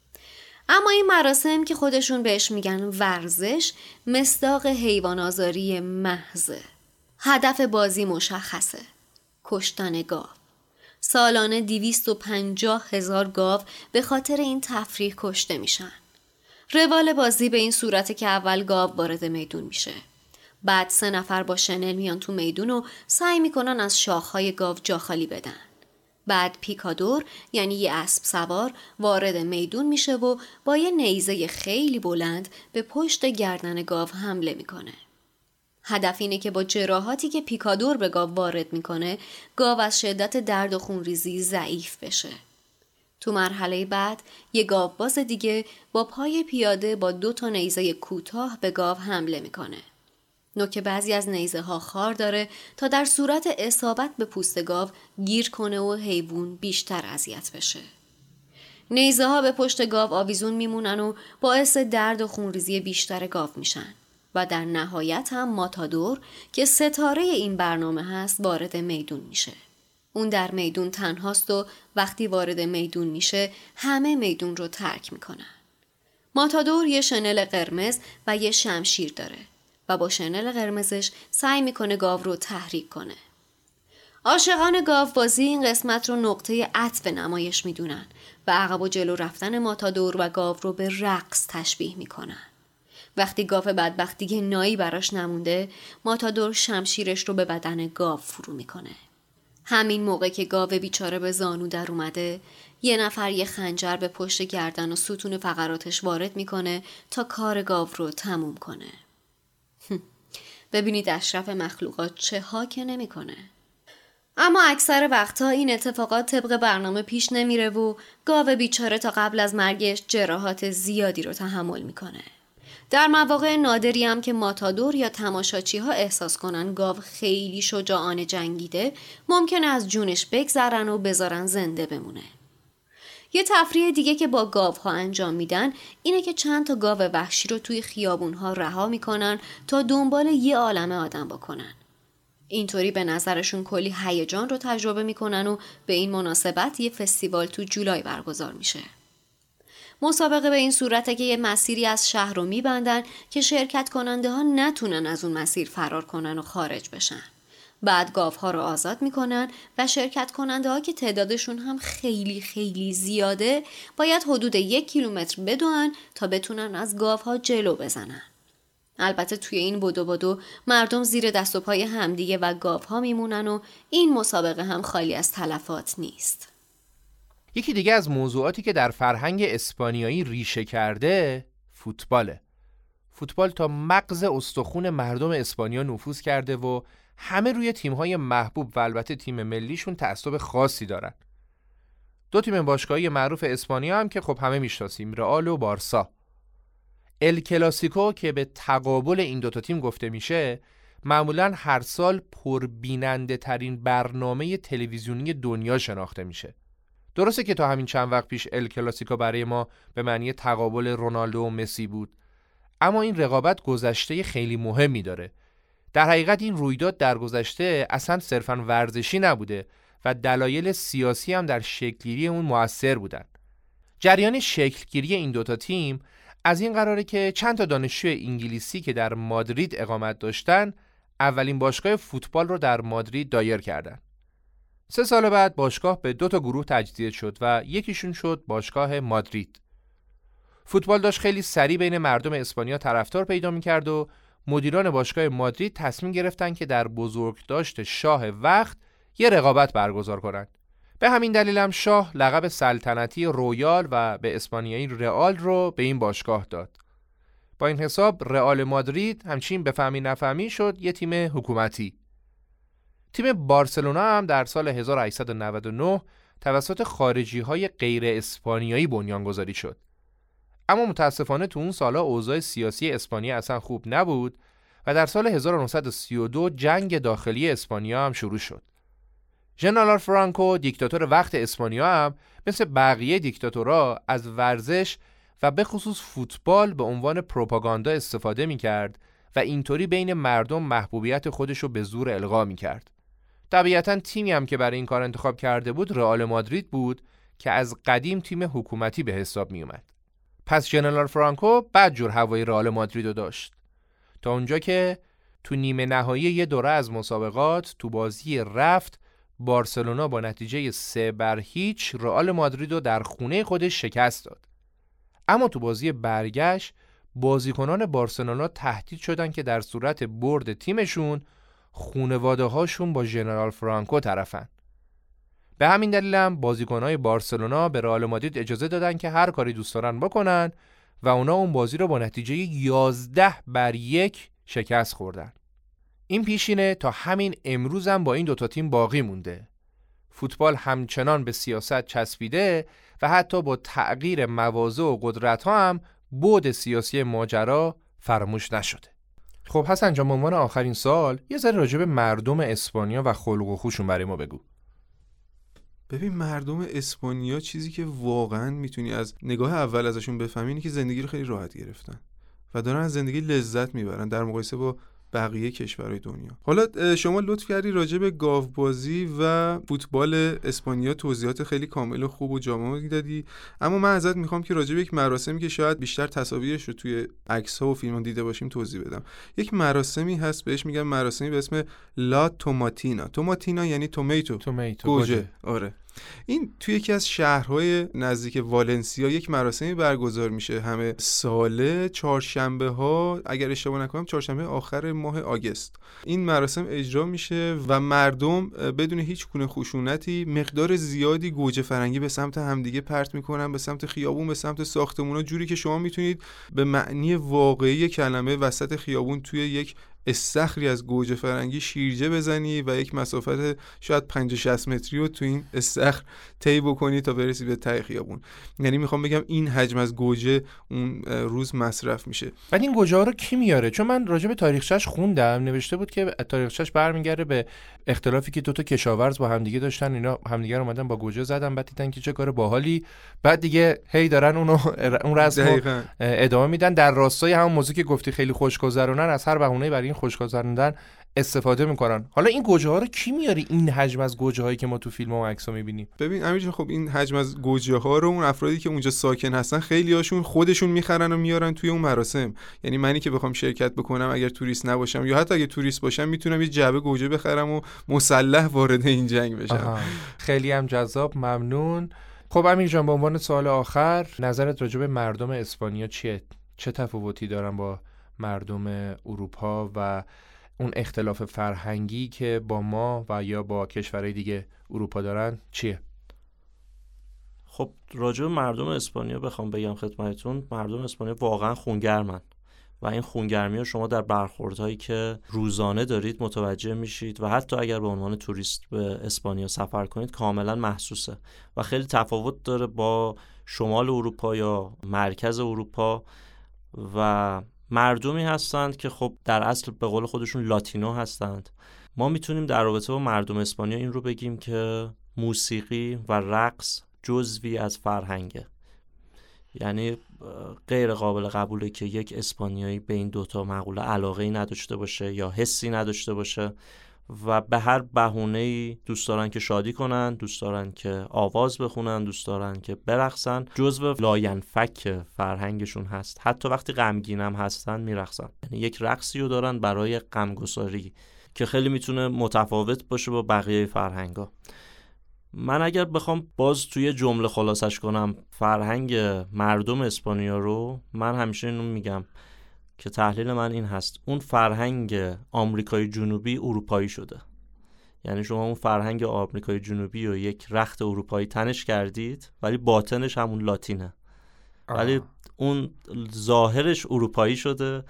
اما این مراسم که خودشون بهش میگن ورزش، مصداق حیوان آزاری محضه. هدف بازی مشخصه: کشتن گاو. سالانه دویست و پنجاه هزار گاو به خاطر این تفریح کشته میشن. روال بازی به این صورته که اول گاو وارد میدون میشه. بعد سه نفر با شنل میان تو میدون و سعی میکنن از شاخهای گاو جا خالی بدن. بعد پیکادور، یعنی یه اسب سوار، وارد میدون میشه و با یه نیزه خیلی بلند به پشت گردن گاو حمله میکنه. هدف اینه که با جراحاتی که پیکادور به گاو وارد میکنه، گاو از شدت درد و خونریزی ضعیف بشه. تو مرحله بعد یه گاوباز دیگه با پای پیاده با دو تا نیزه کوتاه به گاو حمله میکنه. نوک بعضی از نیزه ها خار داره تا در صورت اصابت به پوست گاو گیر کنه و حیوان بیشتر اذیت بشه. نیزه ها به پشت گاو آویزون میمونن و باعث درد و خونریزی بیشتر گاو میشن. و در نهایت هم ماتادور که ستاره این برنامه هست وارد میدون میشه. اون در میدون تنهاست و وقتی وارد میدون میشه همه میدون رو ترک میکنن. ماتادور یه شنل قرمز و یه شمشیر داره و با شنل قرمزش سعی میکنه گاو رو تحریک کنه. عاشقان گاوبازی این قسمت رو نقطه عطف نمایش میدونن و عقب و جلو رفتن ماتادور و گاو رو به رقص تشبیه میکنن. وقتی گاو بدبخت دیگه نایی براش نمونده، ماتادور شمشیرش رو به بدن گاو فرو میکنه. همین موقع که گاو بیچاره به زانو در اومده، یه نفر یه خنجر به پشت گردن و ستون فقراتش وارد میکنه تا کار گاو رو تموم کنه. ببینید اشرف مخلوقات چه ها که نمیکنه. اما اکثر وقتها این اتفاقات طبق برنامه پیش نمیره و گاو بیچاره تا قبل از مرگش جراحات زیادی رو تحمل میکنه. در مواقع نادری هم که ماتادور یا تماشاچی ها احساس کنن گاو خیلی شجاعانه جنگیده، ممکنه از جونش بگذرن و بذارن زنده بمونه. یه تفریح دیگه که با گاوها انجام میدن اینه که چند تا گاو وحشی رو توی خیابونها رها میکنن تا دنبال یه عالمه آدم بکنن. اینطوری به نظرشون کلی هیجان رو تجربه میکنن و به این مناسبت یه فستیوال تو جولای برگزار میشه. مسابقه به این صورته که یه مسیری از شهر رو میبندن که شرکت کننده ها نتونن از اون مسیر فرار کنن و خارج بشن. بعد گاوها رو آزاد میکنن و شرکت کننده ها که تعدادشون هم خیلی خیلی زیاده باید حدود یک کیلومتر بدون تا بتونن از گاوها جلو بزنن. البته توی این بدو بدو مردم زیر دست و پای همدیگه و گاوها میمونن و این مسابقه هم خالی از تلفات نیست. یکی دیگه از موضوعاتی که در فرهنگ اسپانیایی ریشه کرده فوتباله. فوتبال تا مغز استخون مردم اسپانیا نفوذ کرده و همه روی تیم‌های محبوب و البته تیم ملیشون تعصب خاصی دارن. دو تیم باشگاهی معروف اسپانیا هم که خب همه میشناسیم، رئال و بارسا. ال کلاسیکو که به تقابل این دوتا تیم گفته میشه، معمولاً هر سال پربیننده ترین برنامه تلویزیونی دنیا شناخته میشه. درسته که تا همین چند وقت پیش ال کلاسیکو برای ما به معنی تقابل رونالدو و مسی بود، اما این رقابت گذشته خیلی مهمی داره. در حقیقت این رویداد در گذشته اصلا صرفاً ورزشی نبوده و دلایل سیاسی هم در شکلگیری اون مؤثر بودن. جریان شکلگیری این دوتا تیم از این قراره که چند تا دانشجوی انگلیسی که در مادرید اقامت داشتن اولین باشگاه فوتبال رو در مادرید دایر کردن. سه سال بعد باشگاه به دو تا گروه تجزیه شد و یکیشون شد باشگاه مادرید. فوتبال داشت خیلی سریع بین مردم اسپانیا طرفدار پیدا می‌کرد و مدیران باشگاه مادرید تصمیم گرفتن که در بزرگداشت شاه وقت یه رقابت برگزار کنند. به همین دلیل هم شاه لقب سلطنتی رویال و به اسپانیایی رئال رو به این باشگاه داد. با این حساب رئال مادرید همچین بفهمی نفهمی شد یه تیم حکومتی. تیم بارسلونا هم در سال هزار و هشتصد و نود و نه توسط خارجی‌های غیر اسپانیایی بنیانگذاری شد. اما متاسفانه تو اون سالا اوضاع سیاسی اسپانیا اصلا خوب نبود و در سال هزار و نهصد و سی و دو جنگ داخلی اسپانیا هم شروع شد. ژنرال فرانکو دیکتاتور وقت اسپانیا هم مثل بقیه دیکتاتورها از ورزش و به خصوص فوتبال به عنوان پروپاگاندا استفاده می‌کرد و اینطوری بین مردم محبوبیت خودشو به زور القا می‌کرد. طبیعتاً تیمی هم که برای این کار انتخاب کرده بود رئال مادرید بود که از قدیم تیم حکومتی به حساب می‌اومد. پس ژنرال فرانکو بعد جور هوای رئال مادرید رو داشت تا اونجا که تو نیمه نهایی یه دوره از مسابقات تو بازی رفت بارسلونا با نتیجه سه بر هیچ رئال مادرید رو در خونه خودش شکست داد. اما تو بازی برگشت بازیکنان بارسلونا تهدید شدن که در صورت برد تیمشون خانواده هاشون با ژنرال فرانکو طرفن. به همین دلیل هم بازیکن‌های بارسلونا به رئال مادرید اجازه دادن که هر کاری دوست دارن بکنن و اونا اون بازی رو با نتیجه یازده بر یک شکست خوردن. این پیشینه تا همین امروز هم با این دوتا تیم باقی مونده. فوتبال همچنان به سیاست چسبیده و حتی با تغییر مواضع و قدرت‌ها هم بعد سیاسی ماجرا فراموش نشده. خب حسن جان، به عنوان آخرین سوال یه ذره راجع به مردم اسپانیا و خلق و خوشون برای ما بگو. ببین مردم اسپانیا چیزی که واقعا میتونی از نگاه اول ازشون بفهمی اینه که زندگی رو خیلی راحت گرفتن و دارن از زندگی لذت میبرن در مقایسه با بقیه کشورهای دنیا. حالا شما لطف کردی راجع به گاوبازی و فوتبال اسپانیا توضیحات خیلی کامل و خوب و جامع دادی، اما من ازت میخوام که راجع به یک مراسمی که شاید بیشتر تصاویرش رو توی عکس‌ها و فیلم‌ها دیده باشیم توضیح بدم. یک مراسمی هست بهش میگن مراسمی به اسم لا توماتینا. توماتینا یعنی تومیتو، تومیتو گوجه. آره. این توی یکی از شهرهای نزدیک والنسیا یک مراسمی برگزار میشه همه ساله چهارشنبه ها، اگر اشتباه نکنم چهارشنبه آخر ماه آگوست. این مراسم اجرا میشه و مردم بدون هیچ گونه خشونتی مقدار زیادی گوجه فرنگی به سمت همدیگه پرت میکنن، به سمت خیابون، به سمت ساختمونا، جوری که شما میتونید به معنی واقعی کلمه وسط خیابون توی یک استخری از گوجه فرنگی شیرجه بزنی و یک مسافت شاید پنجاه شصت متری رو تو این استخر طی بکنی تا برسی به ته خیابون. یعنی میخوام بگم این حجم از گوجه اون روز مصرف میشه. بعد این گوجه ها رو کی میاره؟ چون من راجع به تاریخچه‌اش خوندم، نوشته بود که تاریخچه‌اش برمیگرده به اختلافی که دو تا کشاورز با همدیگه داشتن، اینا همدیگه رو اومدن با گوجه زدن، بعد دیدن که چه کار باحالی، بعد دیگه هی دارن اونو اون رسمو ادامه میدن. در راستای همون موضوع که گفتی خیلی خوشگذرونن، از هر بهونه‌ای برای این خوشگذروندن استفاده میکنن. حالا این گوجه ها رو کی میاره؟ این حجم از گوجه هایی که ما تو فیلم و عکس‌ها میبینیم. ببین امیر جان، خب این حجم از گوجه ها رو اون افرادی که اونجا ساکن هستن خیلی هاشون خودشون میخرن و میارن توی اون مراسم. یعنی منی که بخوام شرکت بکنم اگر توریست نباشم یا حتی اگه توریست باشم میتونم یه جعبه گوجه بخرم و مسلح وارد این جنگ بشم. آها. خیلی هم جذاب، ممنون. خب امیر جان، به عنوان سوال آخر، نظرت راجع به مردم اسپانیا چیه؟ چه تفاوتی دارن با مردم اروپا و اون اختلاف فرهنگی که با ما و یا با کشورهای دیگه اروپا دارن چیه؟ خب راجع به مردم اسپانیا بخوام بگم خدمتتون، مردم اسپانیا واقعا خونگرمن و این خونگرمی رو شما در برخوردهایی که روزانه دارید متوجه میشید و حتی اگر به عنوان توریست به اسپانیا سفر کنید کاملا محسوسه و خیلی تفاوت داره با شمال اروپا یا مرکز اروپا. و مردمی هستند که خب در اصل به قول خودشون لاتینو هستند. ما میتونیم در رابطه با مردم اسپانیا این رو بگیم که موسیقی و رقص جزوی از فرهنگه. یعنی غیر قابل قبوله که یک اسپانیایی به این دوتا مقوله علاقه‌ای نداشته باشه یا حسی نداشته باشه و به هر بهونه‌ای دوست دارن که شادی کنن، دوست دارن که آواز بخونن، دوست دارن که برقصن. جزو لاینفک فرهنگشون هست. حتی وقتی غمگین هم هستن میرقصن. یعنی یک رقصی رو دارن برای غمگساری که خیلی میتونه متفاوت باشه با بقیه فرهنگا. من اگر بخوام باز توی جمله خلاصش کنم فرهنگ مردم اسپانیا رو، من همیشه اینو میگم که تحلیل من این هست: اون فرهنگ آمریکای جنوبی اروپایی شده. یعنی شما اون فرهنگ آمریکای جنوبی رو یک رخت اروپایی تنش کردید ولی باطنش همون لاتینه. آه. ولی اون ظاهرش اروپایی شده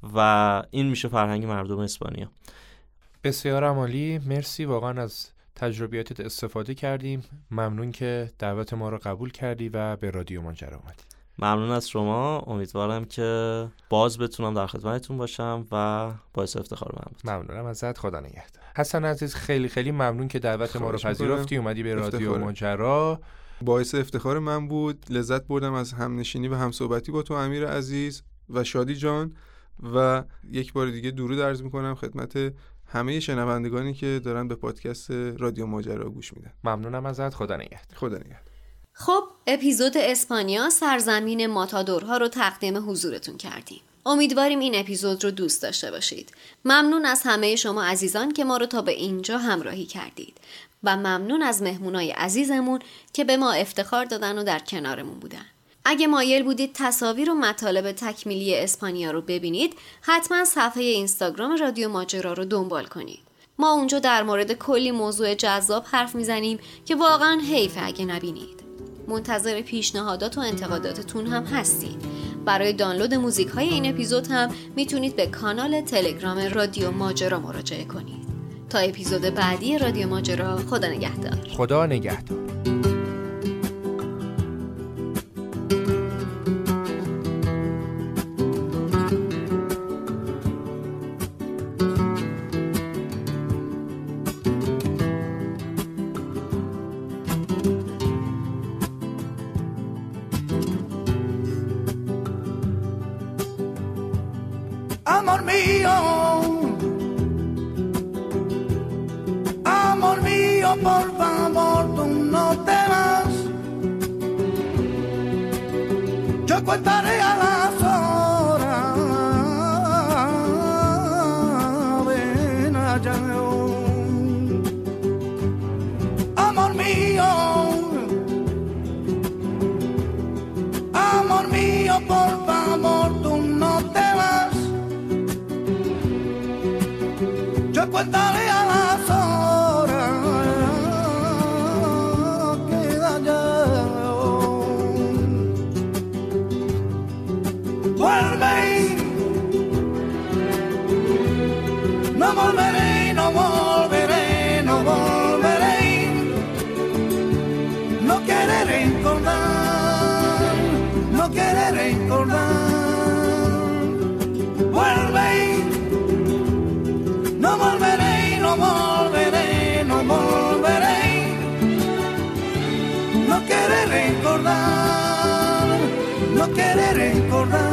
و این میشه فرهنگ مردم اسپانیا. بسیار عالی، مرسی، واقعا از تجربیاتت استفاده کردیم. ممنون که دعوت ما رو قبول کردی و به رادیو ماجرا اومدی. ممنون از شما. امیدوارم که باز بتونم در خدمتتون باشم و باعث افتخار من بود. ممنونم ازت، خدا نگهدار. حسن عزیز، خیلی خیلی ممنون که دعوت ما رو پذیرفتی، اومدی به رادیو ماجرا. باعث افتخار من بود. لذت بردم از همنشینی و همصحبتی با تو امیر عزیز و شادی جان و یک بار دیگه درود عرض میکنم خدمت همه شنوندگانی که دارن به پادکست رادیو ماجرا گوش میدن. ممنونم ازت، خدا نگهدار. خدا نگهدار. خب اپیزود اسپانیا سرزمین ماتادورها رو تقدیم حضورتون کردیم. امیدواریم این اپیزود رو دوست داشته باشید. ممنون از همه شما عزیزان که ما رو تا به اینجا همراهی کردید و ممنون از مهمونای عزیزمون که به ما افتخار دادن و در کنارمون بودن. اگه مایل بودید تصاویر و مطالب تکمیلی اسپانیا رو ببینید، حتما صفحه اینستاگرام رادیو ماجرا رو دنبال کنید. ما اونجا در مورد کلی موضوع جذاب حرف میزنیم که واقعا حیفه اگه نبینید. منتظر پیشنهادات و انتقاداتتون هم هستیم. برای دانلود موزیک های این اپیزود هم میتونید به کانال تلگرام رادیو ماجرا مراجعه کنید. تا اپیزود بعدی رادیو ماجرا، خدا نگهدار. خدا نگهدار. Amor mío, amor mío, por favor, tú no te vas. Yo contaré a las horas, ven allá. Amor mío, amor mío, por favor, tú no te vas. Yo contaré a las horas, queda ya. Vuelve, no quiere recordar, no quiere recordar.